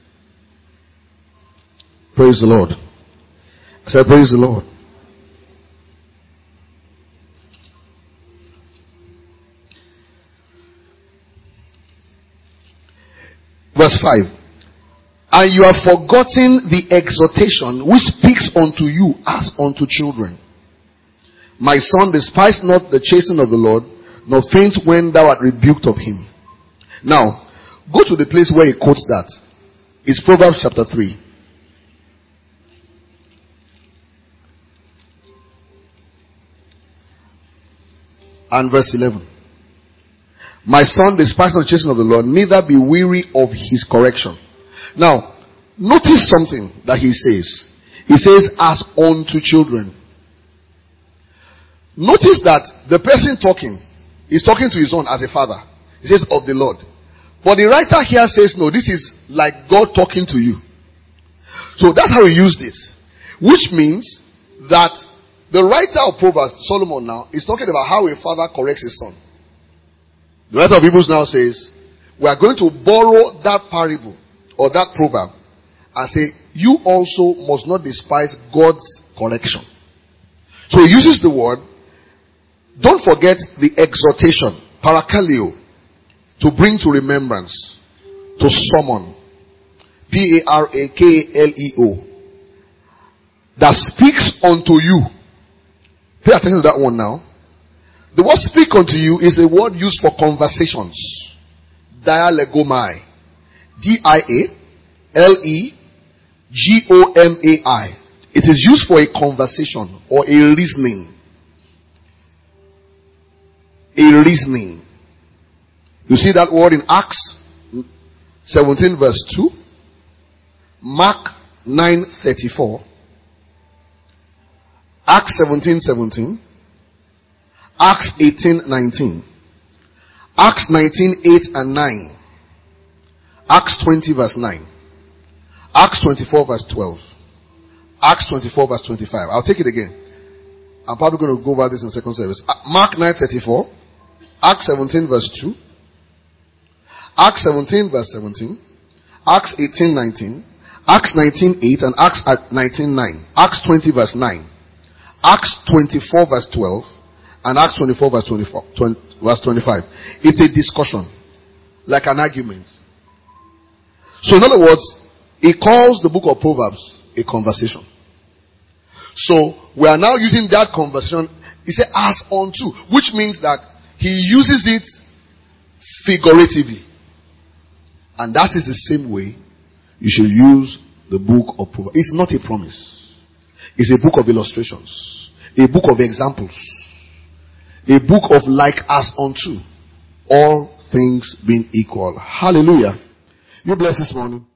Praise the Lord. I said, praise the Lord. Verse 5. And you have forgotten the exhortation which speaks unto you as unto children. My son, despise not the chastening of the Lord, nor faint when thou art rebuked of him. Now, go to the place where he quotes that. It's Proverbs chapter 3. And verse 11. My son, despise not the chastening of the Lord, neither be weary of his correction. Now, notice something that he says. He says, as unto children. Notice that the person talking is talking to his son as a father. He says, of the Lord. But the writer here says, no, this is like God talking to you. So that's how he used it. Which means that the writer of Proverbs, Solomon now, is talking about how a father corrects his son. The writer of Hebrews now says, we are going to borrow that parable or that proverb and say, you also must not despise God's correction. So he uses the word, don't forget the exhortation, parakaleo, to bring to remembrance, to summon, P-A-R-A-K-L-E-O, that speaks unto you. Pay attention to that one now. The word speak unto you is a word used for conversations. Dialegomai. D-I-A-L-E-G-O-M-A-I. It is used for a conversation or a reasoning. A reasoning. You see that word in Acts 17 verse 2. Mark 9:34. Acts 17:17. Acts 18:19. Acts 19:8 and 9. Acts 20 verse 9. Acts 24 verse 12. Acts 24 verse 25. I'll take it again. I'm probably going to go over this in second service. Mark 9:34. Acts 17 verse 2. Acts 17 verse 17. Acts 18:19. Acts 19:8 and Acts 19:9. Acts 20 verse 9. Acts 24 verse 12 and Acts 24 verse 25. It's a discussion, like an argument. So in other words, he calls the book of Proverbs a conversation. So we are now using that conversation, he said, as unto, which means that he uses it figuratively. And that is the same way you should use the book of Proverbs. It's not a promise. It's a book of illustrations. A book of examples. A book of like as unto. All things being equal. Hallelujah. You bless this morning.